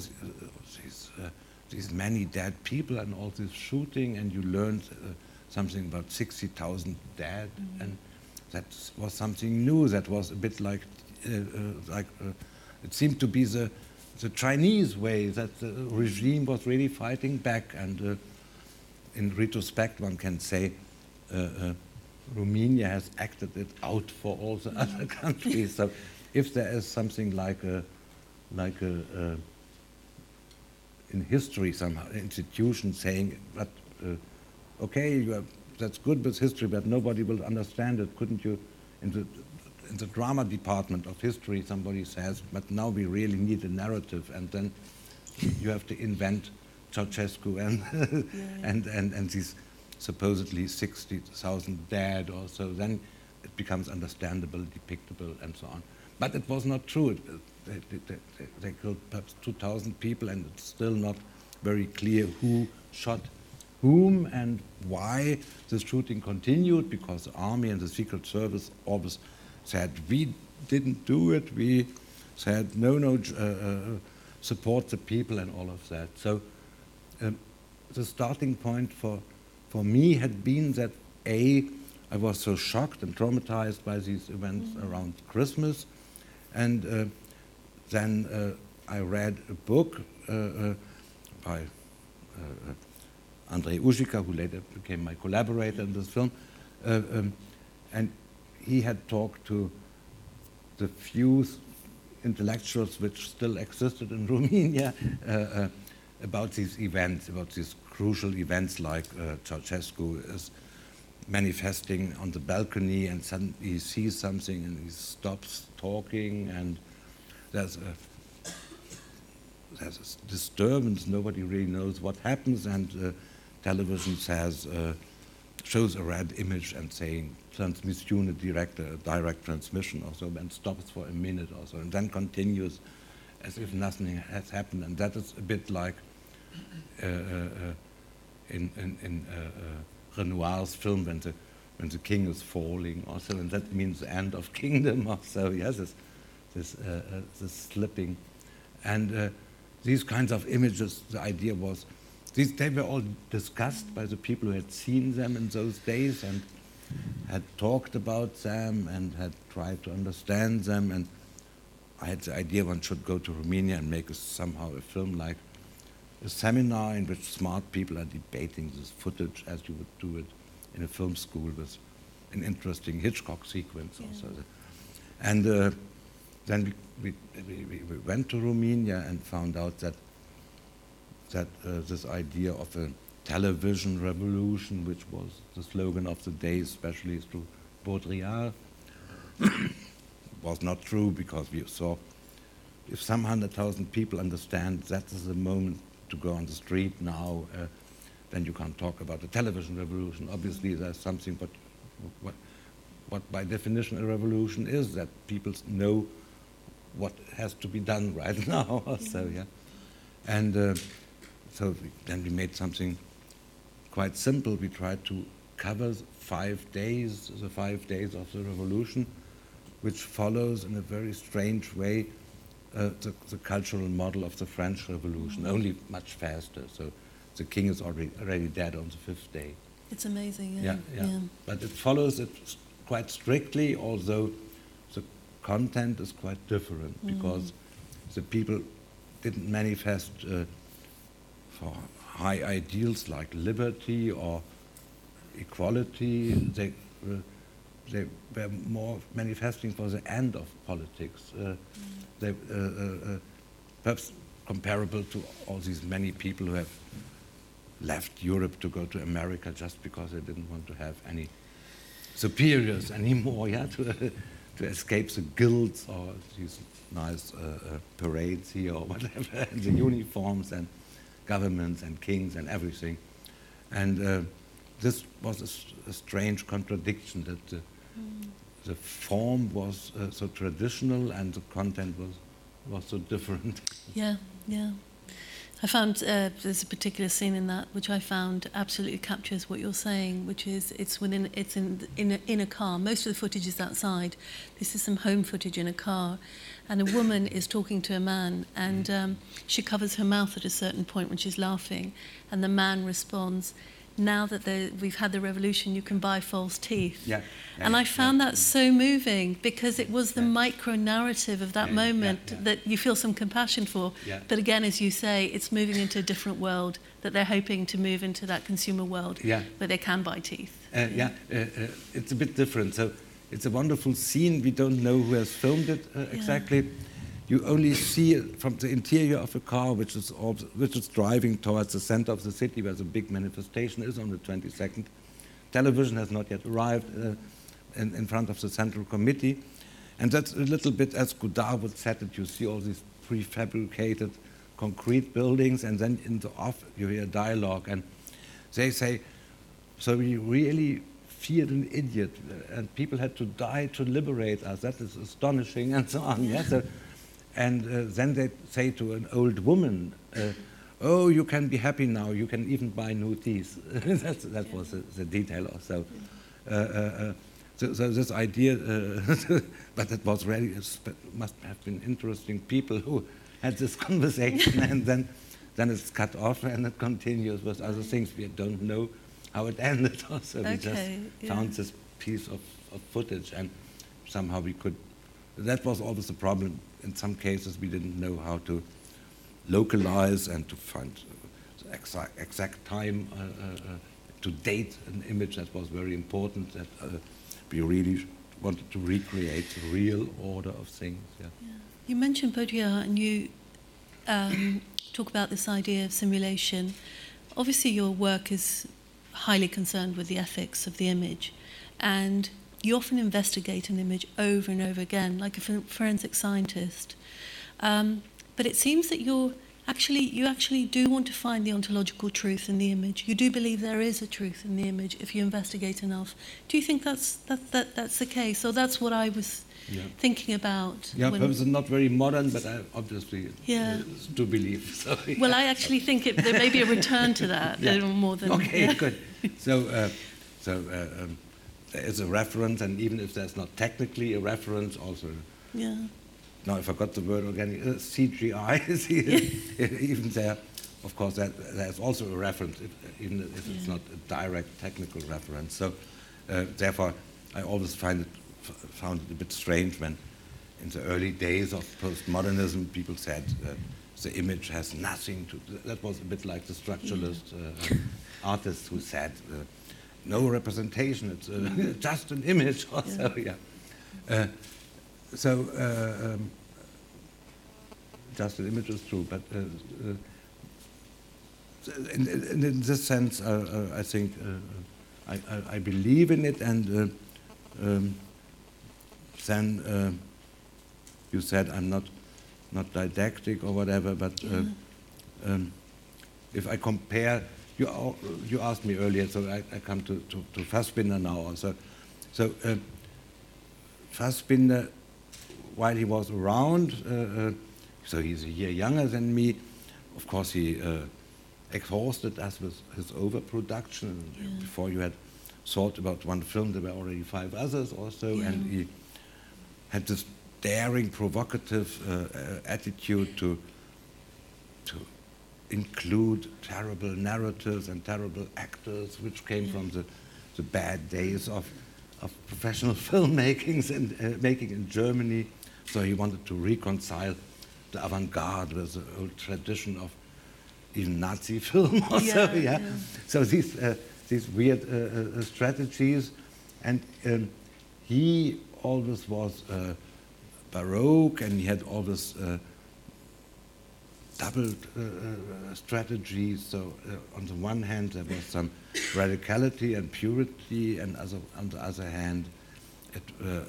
these many dead people and all this shooting, and you learned something about 60,000 dead, and that was something new. That was a bit like it seemed to be the Chinese way, that the regime was really fighting back. And in retrospect, one can say Romania has acted it out for all the other countries. So if there is something like a in history somehow institution saying that okay, that's good with history, but nobody will understand it. Couldn't you, in the drama department of history, somebody says, but now we really need a narrative, and then you have to invent Ceausescu and these supposedly 60,000 dead or so, then it becomes understandable, depictable, and so on. But it was not true. They killed perhaps 2,000 people, and it's still not very clear who shot whom and why the shooting continued, because the army and the Secret Service always said, we didn't do it. We said, no, support the people and all of that. So the starting point for me had been that, I was so shocked and traumatized by these events around Christmas. And then I read a book by Andrzej Ujika, who later became my collaborator in this film. And he had talked to the few intellectuals which still existed in Romania about these events, about these crucial events like Ceausescu is manifesting on the balcony and suddenly he sees something and he stops talking and there's a disturbance, nobody really knows what happens, and television shows a red image and saying transmission direct transmission or so, and stops for a minute or so, and then continues as if nothing has happened. And that is a bit like in Renoir's film when the king is falling also, and that means the end of kingdom also. Yes, this slipping, and these kinds of images. The idea was they were all discussed by the people who had seen them in those days and had talked about them and had tried to understand them. And I had the idea one should go to Romania and make somehow a film like a seminar in which smart people are debating this footage as you would do it in a film school with an interesting Hitchcock sequence also. And then we went to Romania and found out that this idea of a television revolution, which was the slogan of the day, especially through Baudrillard, was not true, because we saw if some 100,000 people understand that is the moment to go on the street now, then you can't talk about a television revolution. Obviously, there's something, but what by definition a revolution is, that people know what has to be done right now. So, yeah. And so then we made something quite simple. We tried to cover 5 days, the 5 days of the revolution, which follows in a very strange way the cultural model of the French Revolution, only much faster. So the king is already dead on the 5th day. It's amazing, yeah. But it follows it quite strictly, although the content is quite different, because the people didn't manifest for high ideals like liberty or equality. They were more manifesting for the end of politics. They perhaps comparable to all these many people who have left Europe to go to America just because they didn't want to have any superiors anymore, to escape the guilds or these nice parades here or whatever, the uniforms and governments and kings and everything. And this was a strange contradiction, that the form was so traditional and the content was so different. Yeah. I found there's a particular scene in that which I found absolutely captures what you're saying, which is it's in a car. Most of the footage is outside. This is some home footage in a car, and a woman is talking to a man, and she covers her mouth at a certain point when she's laughing, and the man responds, "Now that we've had the revolution, you can buy false teeth." And I found that so moving, because it was the micro-narrative of that moment that you feel some compassion for. But again, as you say, it's moving into a different world, that they're hoping to move into that consumer world where they can buy teeth. It's a bit different. So it's a wonderful scene. We don't know who has filmed it exactly. You only see it from the interior of a car, which is driving towards the center of the city, where the big manifestation is on the 22nd. Television has not yet arrived in front of the Central Committee. And that's a little bit as Godard would set it. You see all these prefabricated concrete buildings, and then in the off you hear dialogue. And they say, so we really feared an idiot, and people had to die to liberate us. That is astonishing, and so on. And then they say to an old woman, "Oh, you can be happy now. You can even buy new teeth." That was the detail also. So this idea, but it was really, must have been interesting people who had this conversation, and then it's cut off and it continues with other things. We don't know how it ended also. We just found this piece of footage, and somehow we could, that was always the problem. In some cases we didn't know how to localize and to find the exact time to date an image. That was very important, that we really wanted to recreate the real order of things. Yeah. You mentioned Baudrillard, and you talk about this idea of simulation. Obviously your work is highly concerned with the ethics of the image, and you often investigate an image over and over again, like a forensic scientist. But it seems that you actually do want to find the ontological truth in the image. You do believe there is a truth in the image if you investigate enough. Do you think that's the case? So that's what I was thinking about. Yeah, perhaps it's not very modern, but I obviously do believe. So, Well, I actually think there may be a return to that more than... Okay, good. So there is a reference, and even if there's not technically a reference, also... Yeah. Now I forgot the word again. CGI is even there. Of course, there's also a reference, even if it's not a direct technical reference. So, therefore, I always found it a bit strange when, in the early days of postmodernism, people said the image has nothing to. That was a bit like the structuralist artists who said no representation. It's just an image. Also, just an image is true, but in this sense, I think I believe in it, and then you said I'm not didactic or whatever, but if I compare, you asked me earlier, so I come to Fassbinder now also. So Fassbinder, while he was around, so he's a year younger than me, of course he exhausted us with his overproduction. Before you had thought about one film, there were already 5 others or so, and he had this daring, provocative attitude to include terrible narratives and terrible actors, which came from the bad days of professional filmmaking and making in Germany. So he wanted to reconcile the avant-garde with the old tradition of even Nazi film also. So these weird strategies, and he always was Baroque, and he had all this double strategies. So on the one hand there was some radicality and purity, and on the other hand it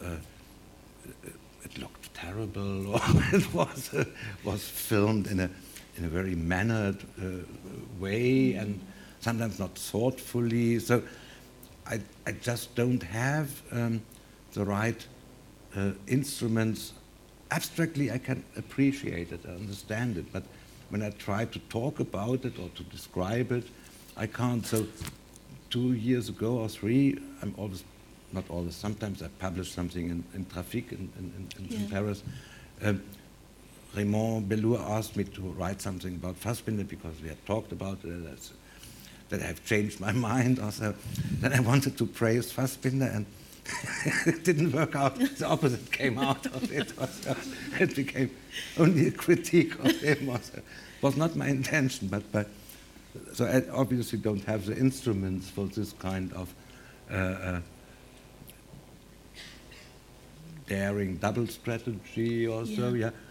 looked terrible, or it was filmed in a very mannered way, and sometimes not thoughtfully. So I just don't have the right instruments. Abstractly I can appreciate it, I understand it, but when I try to talk about it or to describe it, I can't. So 2 years ago or 3, I'm always, not always, sometimes I publish something in Trafic in Paris. Raymond Bellour asked me to write something about Fassbinder because we had talked about it, that I have changed my mind also. Then I wanted to praise Fassbinder, and it didn't work out. The opposite came out of it. It became only a critique of him. Also. It was not my intention, but so I obviously don't have the instruments for this kind of daring double strategy or so.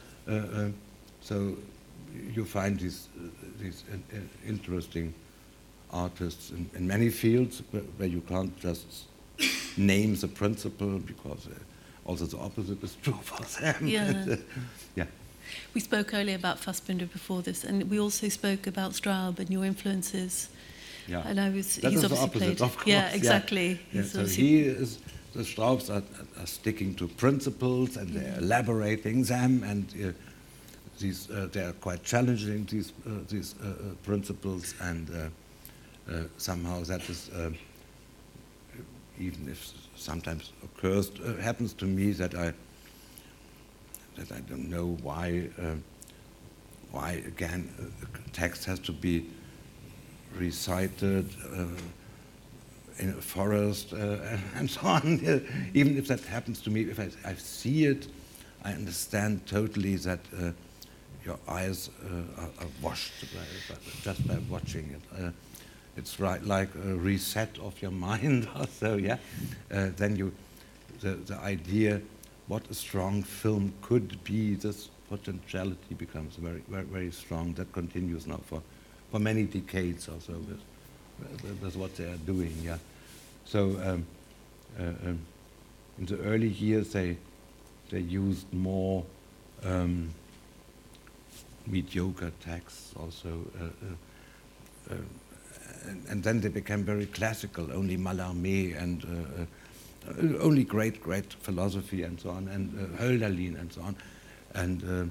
So you find these interesting artists in many fields where you can't just name the principle, because also the opposite is true for them. We spoke earlier about Fassbinder before this, and we also spoke about Straub and your influences. And he's obviously the opposite, played. Of course. Exactly. So the Straubs are sticking to principles, and they're elaborating them, and they are quite challenging these principles, and somehow that is even if sometimes happens to me that I don't know why again text has to be recited in a forest and so on. Even if that happens to me, if I see it, I understand totally that your eyes are washed just by watching it. It's right, like a reset of your mind. So yeah, then the idea what a strong film could be, this potentiality becomes very, very, very strong. That continues now for many decades or so. That's what they are doing. Yeah. So in the early years, they used more mediocre texts also. And then they became very classical, only Mallarmé and only great philosophy and so on, and Hölderlin and so on. And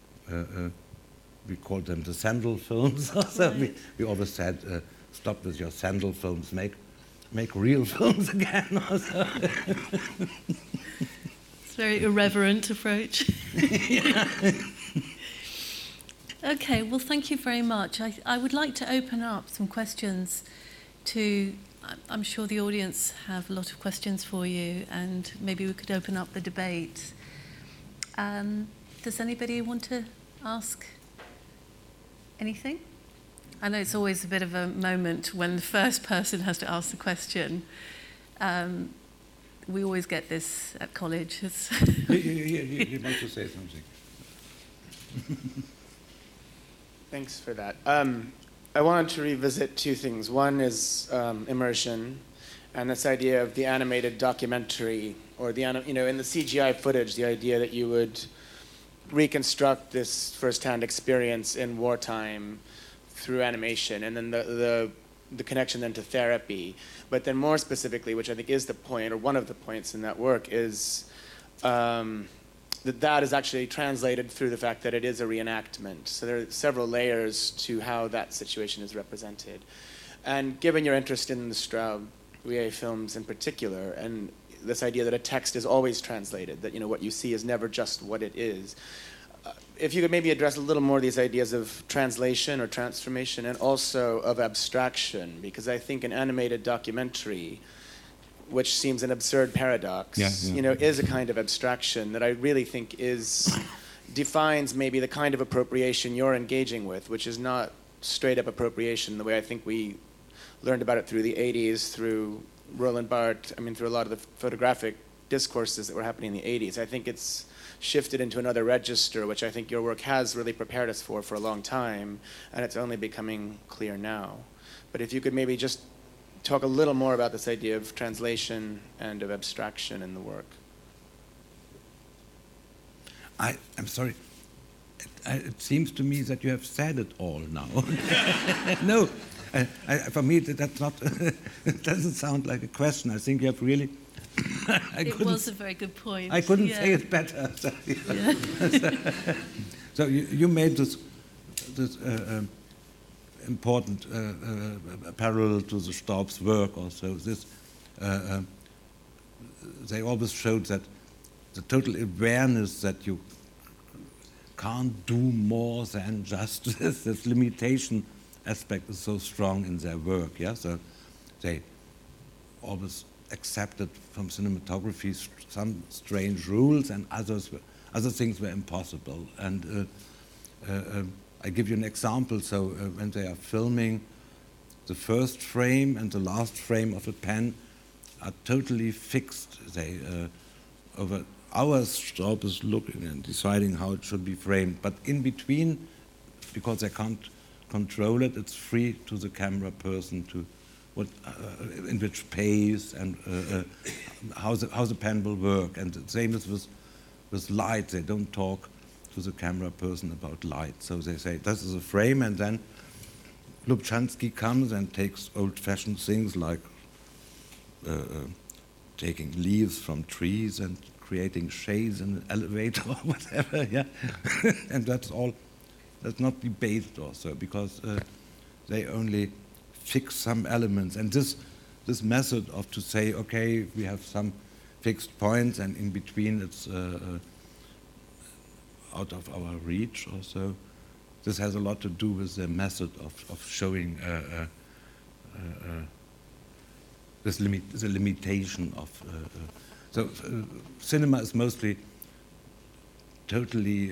we called them the Sandel films. So we always said, stop with your Sandel films, make real films again. Also. It's a very irreverent approach. Okay, well, thank you very much. I would like to open up some questions to, I'm sure the audience have a lot of questions for you, and maybe we could open up the debate. Does anybody want to ask anything? I know it's always a bit of a moment when the first person has to ask the question. We always get this at college. You want to say something? Thanks for that. I wanted to revisit two things. One is immersion, and this idea of the animated documentary, or the in the CGI footage, the idea that you would reconstruct this first-hand experience in wartime through animation, and then the connection then to therapy. But then more specifically, which I think is the point, or one of the points in that work, is that is actually translated through the fact that it is a reenactment. So there are several layers to how that situation is represented. And given your interest in the Straub-Huillet films in particular, and this idea that a text is always translated, that what you see is never just what it is, if you could maybe address a little more these ideas of translation or transformation, and also of abstraction, because I think an animated documentary, which seems an absurd paradox, is a kind of abstraction that I really think defines maybe the kind of appropriation you're engaging with, which is not straight up appropriation the way I think we learned about it through the 80s, through Roland Barthes, through a lot of the photographic discourses that were happening in the 80s. I think it's shifted into another register, which I think your work has really prepared us for a long time, and it's only becoming clear now. But if you could maybe just talk a little more about this idea of translation and of abstraction in the work. I'm sorry. It seems to me that you have said it all now. No, for me that's not. It doesn't sound like a question. I think you have really. It was a very good point. I couldn't say it better. So you made this important parallel to the Staub's work also. They always showed that the total awareness that you can't do more than just this limitation aspect is so strong in their work. Yeah, so they always accepted from cinematography some strange rules, and other things were impossible. And I give you an example. So when they are filming, the first frame and the last frame of a pen are totally fixed. They over hours Straub is looking and deciding how it should be framed. But in between, because they can't control it, it's free to the camera person to in which pace and how the pen will work. And the same is with light. They don't talk to the camera person about light. So they say, this is a frame, and then Lubchansky comes and takes old-fashioned things like taking leaves from trees and creating shades in an elevator or whatever, yeah. And that's not debased also, because they only fix some elements. And this this method of to say, okay, we have some fixed points, and in between it's out of our reach or so. This has a lot to do with the method of showing the limitation of. Cinema is mostly totally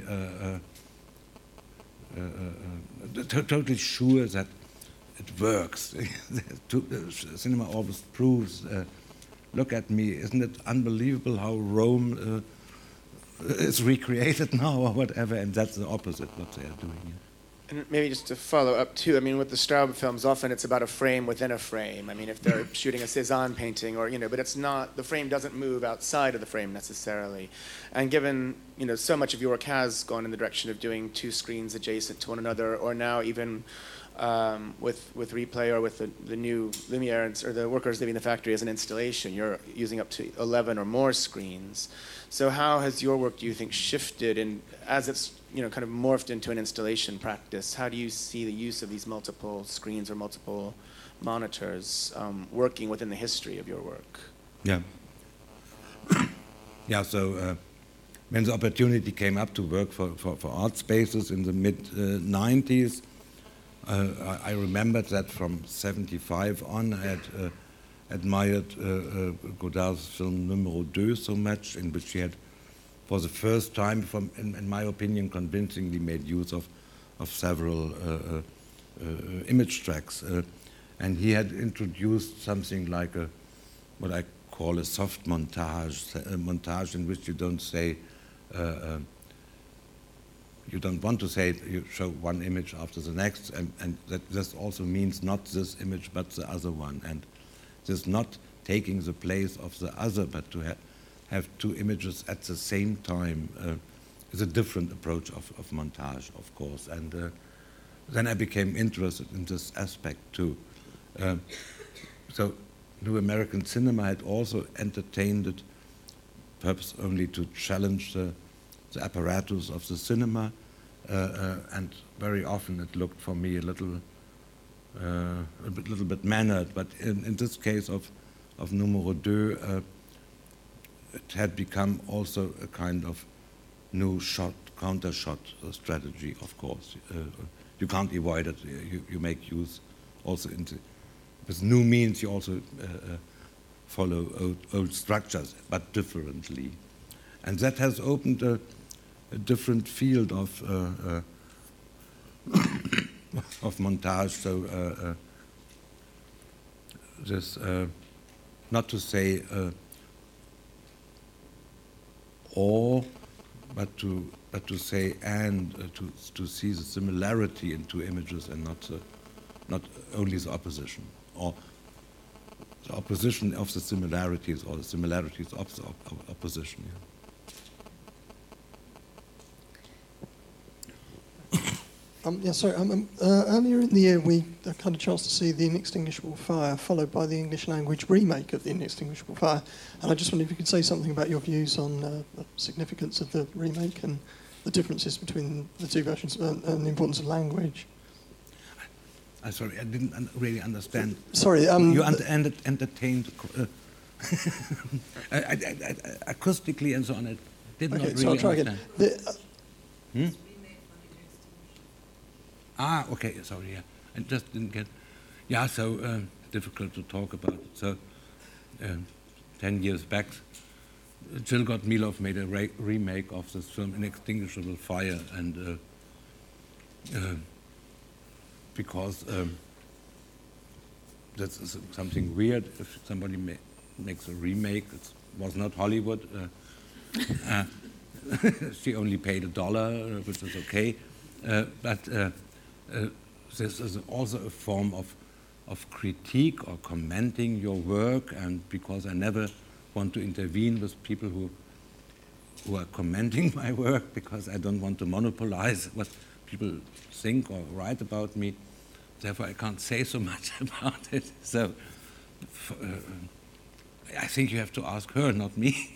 totally sure that it works. Cinema always proves. Look at me! Isn't it unbelievable how Rome is recreated now, or whatever? And that's the opposite what they are doing. And maybe just to follow up too, I mean, with the Straub films, often it's about a frame within a frame. I mean, if they're shooting a Cézanne painting, or but it's not, the frame doesn't move outside of the frame necessarily. And given so much of your work has gone in the direction of doing two screens adjacent to one another, or now even with Replay or with the new Lumiere or the Workers Leaving the Factory as an installation, you're using up to 11 or more screens. So how has your work, do you think, shifted as it's kind of morphed into an installation practice? How do you see the use of these multiple screens or multiple monitors working within the history of your work? Yeah. Yeah, so when the opportunity came up to work for art spaces in the mid-90s, I remembered that from 75 on, I had admired Godard's film Numéro 2 so much, in which he had, for the first time, in my opinion, convincingly made use of several image tracks. And he had introduced something like what I call a soft montage, a montage in which you don't say, you don't want to say it, you show one image after the next, and that this also means not this image but the other one. And this not taking the place of the other, but to have two images at the same time is a different approach of montage, of course. And then I became interested in this aspect too. So New American Cinema had also entertained it, perhaps only to challenge the apparatus of the cinema, and very often it looked for me a little bit mannered. But in this case of Numéro 2, it had become also a kind of new counter-shot strategy, of course. You can't avoid it. You make use also with new means. You also follow old structures, but differently. And that has opened a different field of montage. So this, not to say or, but to say and to see the similarity in two images and not only the opposition, or the opposition of the similarities or the similarities of the opposition. Yeah. Earlier in the year we had a chance to see The Inextinguishable Fire, followed by the English language remake of The Inextinguishable Fire. And I just wondered if you could say something about your views on the significance of the remake and the differences between the two versions and the importance of language. Sorry, I didn't really understand. Sorry. You entertained acoustically and so on. I did not really so I'll try understand. Again. Okay, sorry, yeah. I just didn't get... Yeah, so difficult to talk about it. So 10 years back, Jill Gottmilov made a remake of this film, Inextinguishable Fire, and because that's something weird if somebody makes a remake. It was not Hollywood. She only paid $1, which is okay. But this is also a form of critique or commenting your work, and because I never want to intervene with people who are commenting my work, because I don't want to monopolize what people think or write about me, therefore I can't say so much about it. So I think you have to ask her, not me.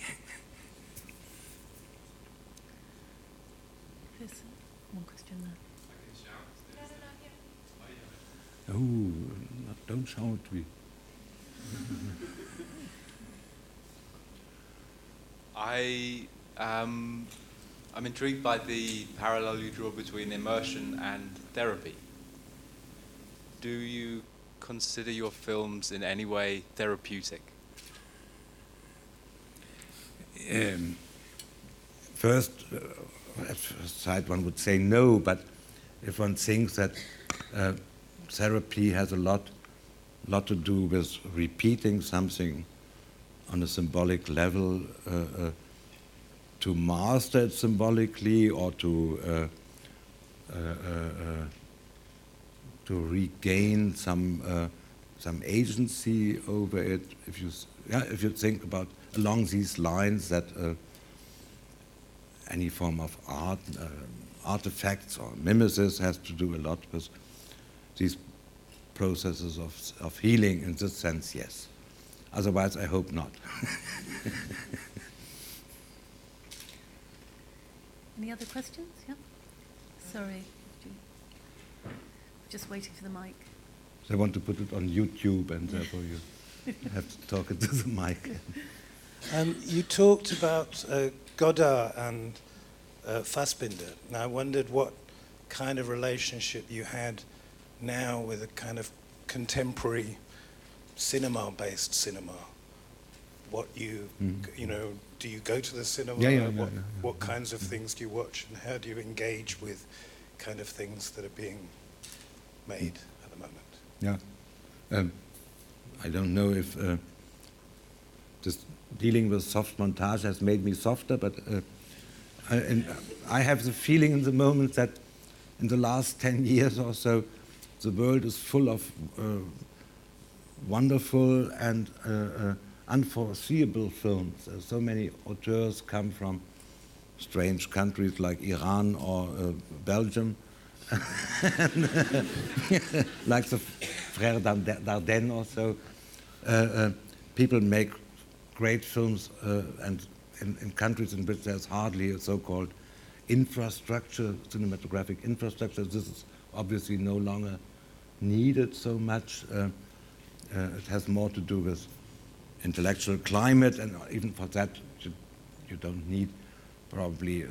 One question there. Oh, don't shout me. I'm intrigued by the parallel you draw between immersion and therapy. Do you consider your films in any way therapeutic? First, at first sight, one would say no, but if one thinks that therapy has a lot to do with repeating something on a symbolic level, to master it symbolically, or to regain some agency over it. If you think about along these lines, that any form of art, artifacts or mimesis has to do a lot with these processes of healing. In this sense, yes. Otherwise, I hope not. Any other questions? Yeah. Sorry. Just waiting for the mic. They want to put it on YouTube, and therefore you have to talk into the mic. You talked about Godard and Fassbinder. Now I wondered what kind of relationship you had now with a kind of contemporary cinema-based cinema. What you know, do you go to the cinema? What kinds of things do you watch, and how do you engage with kind of things that are being made at the moment? Yeah, I don't know if just dealing with soft montage has made me softer, but I have the feeling in the moment that in the last 10 years or so, the world is full of wonderful and unforeseeable films. So many auteurs come from strange countries like Iran or Belgium, like the Frères Dardenne or so. People make great films and in countries in which there's hardly a so-called infrastructure, cinematographic infrastructure. This is obviously no longer needed so much. It has more to do with intellectual climate, and even for that you don't need probably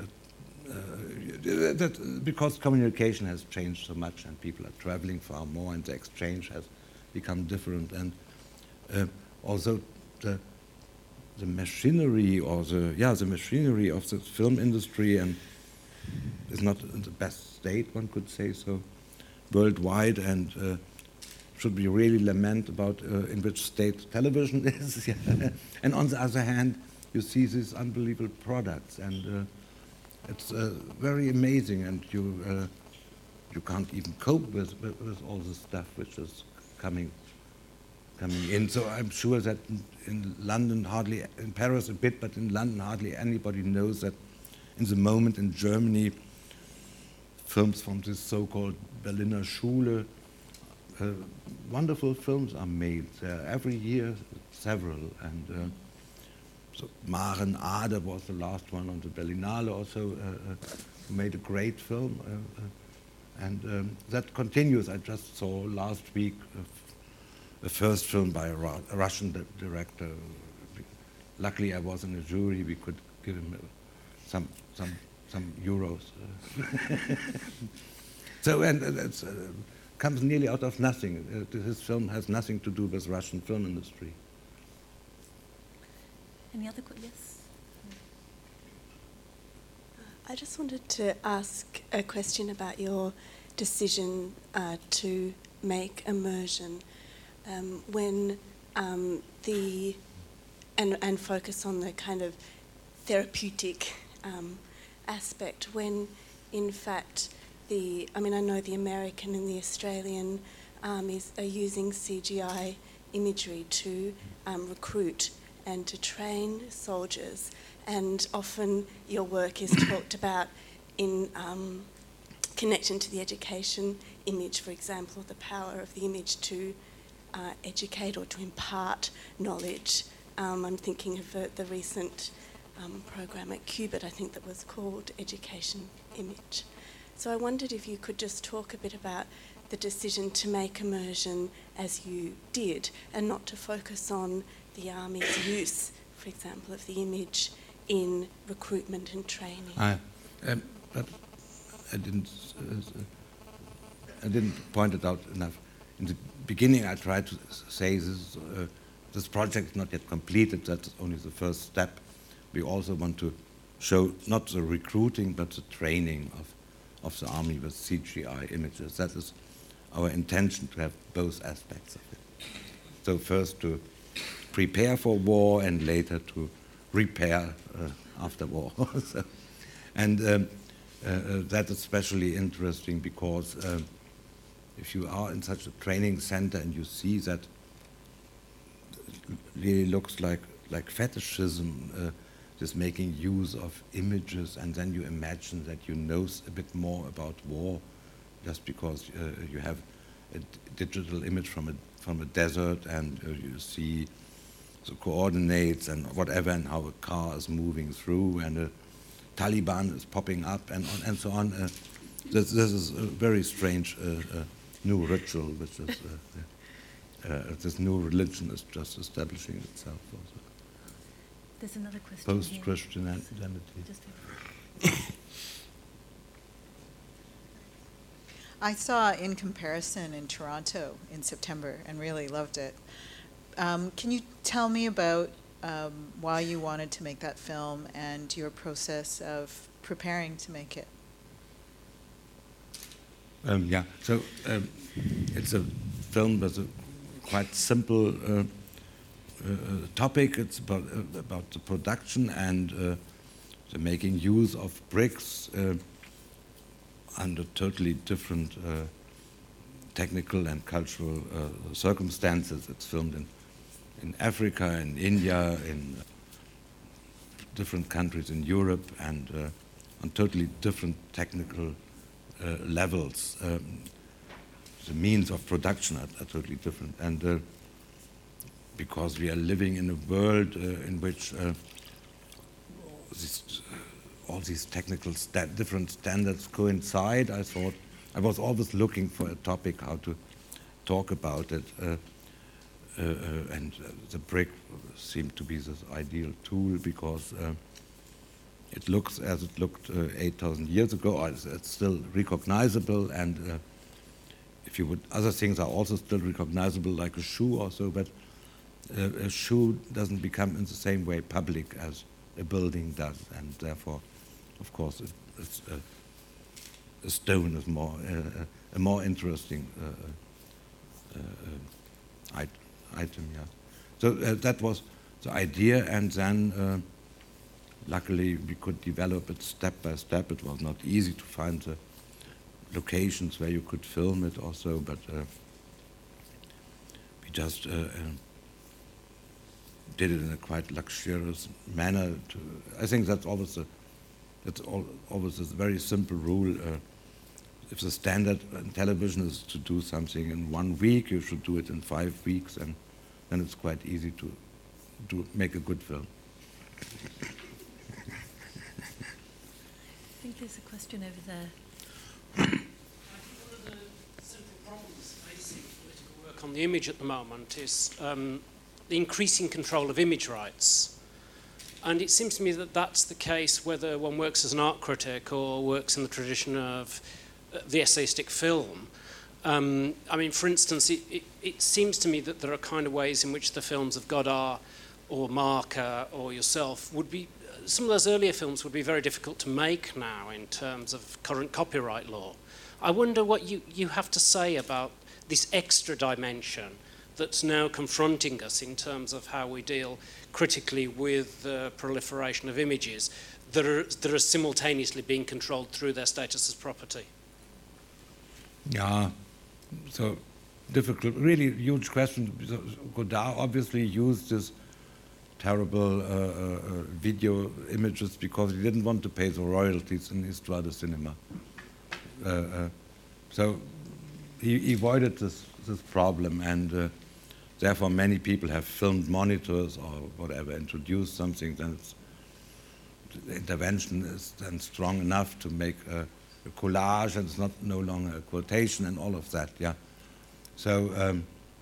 because communication has changed so much and people are traveling far more and the exchange has become different, and also the machinery or the machinery of the film industry and is not in the best state, one could say so, worldwide, and should be really lament about in which state television is. And on the other hand, you see these unbelievable products, and it's very amazing, and you can't even cope with all the stuff which is coming in. So I'm sure that in London, hardly, in Paris a bit, but in London hardly anybody knows that in the moment in Germany, films from this so-called Berliner Schule, wonderful films are made every year, several, and so Maren Ade was the last one on the Berlinale, also made a great film, and that continues. I just saw last week the first film by a Russian director. Luckily, I was in a jury. We could give him some euros. So, and it's comes nearly out of nothing. His film has nothing to do with Russian film industry. Any other questions? Yes. I just wanted to ask a question about your decision to make immersion when and focus on the kind of therapeutic aspect, when in fact I know the American and the Australian armies are using CGI imagery to recruit and to train soldiers, and often your work is talked about in connection to the education image, for example, the power of the image to educate or to impart knowledge. I'm thinking of the recent program at Qubit, I think, that was called Education Image. So I wondered if you could just talk a bit about the decision to make immersion as you did, and not to focus on the Army's use, for example, of the image in recruitment and training? But I didn't point it out enough. In the beginning, I tried to say this project is not yet completed. That's only the first step. We also want to show not the recruiting, but the training of the army with CGI images. That is our intention, to have both aspects of it. So first to prepare for war, and later to repair after war. And that is especially interesting because if you are in such a training center and you see that it really looks like fetishism, just making use of images, and then you imagine that you know a bit more about war just because you have a digital image from a desert, and you see the coordinates and whatever, and how a car is moving through, and a Taliban is popping up, and so on. This is a very strange new ritual, which is this new religion is just establishing itself also. There's another question. Post-Christianity. I saw In Comparison in Toronto in September and really loved it. Can you tell me about why you wanted to make that film and your process of preparing to make it? So it's a film with a quite simple topic. It's about the production and the making use of bricks under totally different technical and cultural circumstances. It's filmed in Africa, in India, in different countries in Europe, and on totally different technical levels. The means of production are totally different, and because we are living in a world in which all these technical different standards coincide, I thought I was always looking for a topic how to talk about it, and the brick seemed to be this ideal tool because it looks as it looked 8,000 years ago. It's still recognizable, and if you would, other things are also still recognizable, like a shoe or so, but a shoe doesn't become in the same way public as a building does, and therefore, of course, a stone is a more interesting item. Yeah. So that was the idea, and then luckily we could develop it step by step. It was not easy to find the locations where you could film it also, but we just did it in a quite luxurious manner. I think that's always a very simple rule. If the standard in television is to do something in 1 week, you should do it in 5 weeks, and then it's quite easy to make a good film. I think there's a question over there. I think one of the central problems facing political work on the image at the moment is the increasing control of image rights. And it seems to me that that's the case whether one works as an art critic or works in the tradition of the essayistic film. I mean, for instance, it seems to me that there are kind of ways in which the films of Godard or Marker or yourself would be, some of those earlier films would be very difficult to make now in terms of current copyright law. I wonder what you have to say about this extra dimension that's now confronting us in terms of how we deal critically with the proliferation of images that are simultaneously being controlled through their status as property. Yeah, so difficult, really huge question. Godard obviously used this terrible video images because he didn't want to pay the royalties in Histoire du Cinéma. So he avoided this problem, and therefore many people have filmed monitors or whatever, introduced something, then the intervention is then strong enough to make a collage, and it's no longer a quotation and all of that. Yeah. So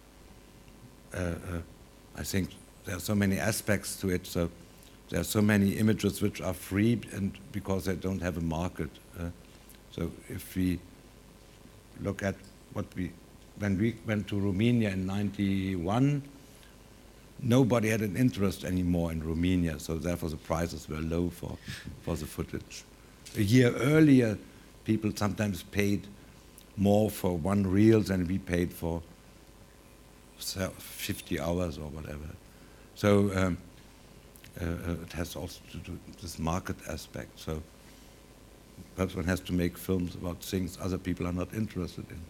I think there are so many aspects to it. So there are so many images which are free, and because they don't have a market. So if we look at when we went to Romania in '91, nobody had an interest anymore in Romania, so therefore the prices were low for the footage. A year earlier, people sometimes paid more for one reel than we paid for 50 hours or whatever. So it has also to do with this market aspect. So perhaps one has to make films about things other people are not interested in.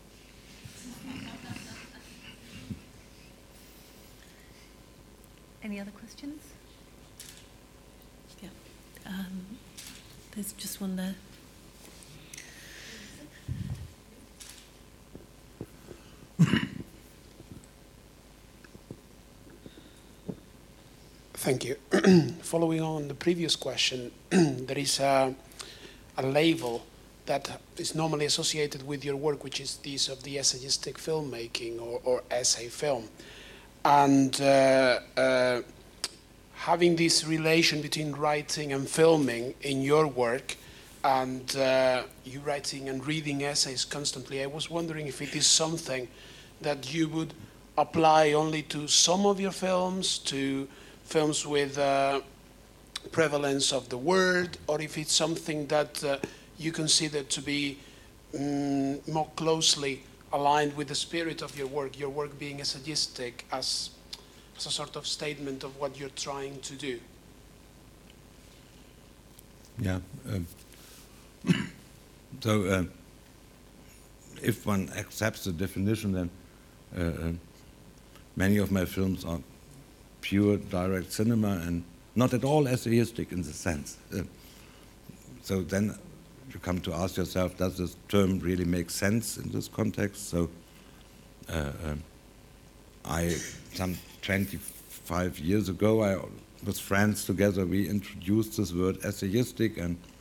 Any other questions? Yeah. There's just one there. Thank you. Following on the previous question, there is a label that is normally associated with your work, which is this of the essayistic filmmaking or essay film. And having this relation between writing and filming in your work, and you writing and reading essays constantly, I was wondering if it is something that you would apply only to some of your films, to films with prevalence of the word, or if it's something that you consider to be more closely aligned with the spirit of your work being essayistic as a sort of statement of what you're trying to do. Yeah. So if one accepts the definition, then many of my films are pure direct cinema and not at all essayistic in the sense. So then you come to ask yourself, does this term really make sense in this context? So some 25 years ago, with friends together, we introduced this word essayistic, and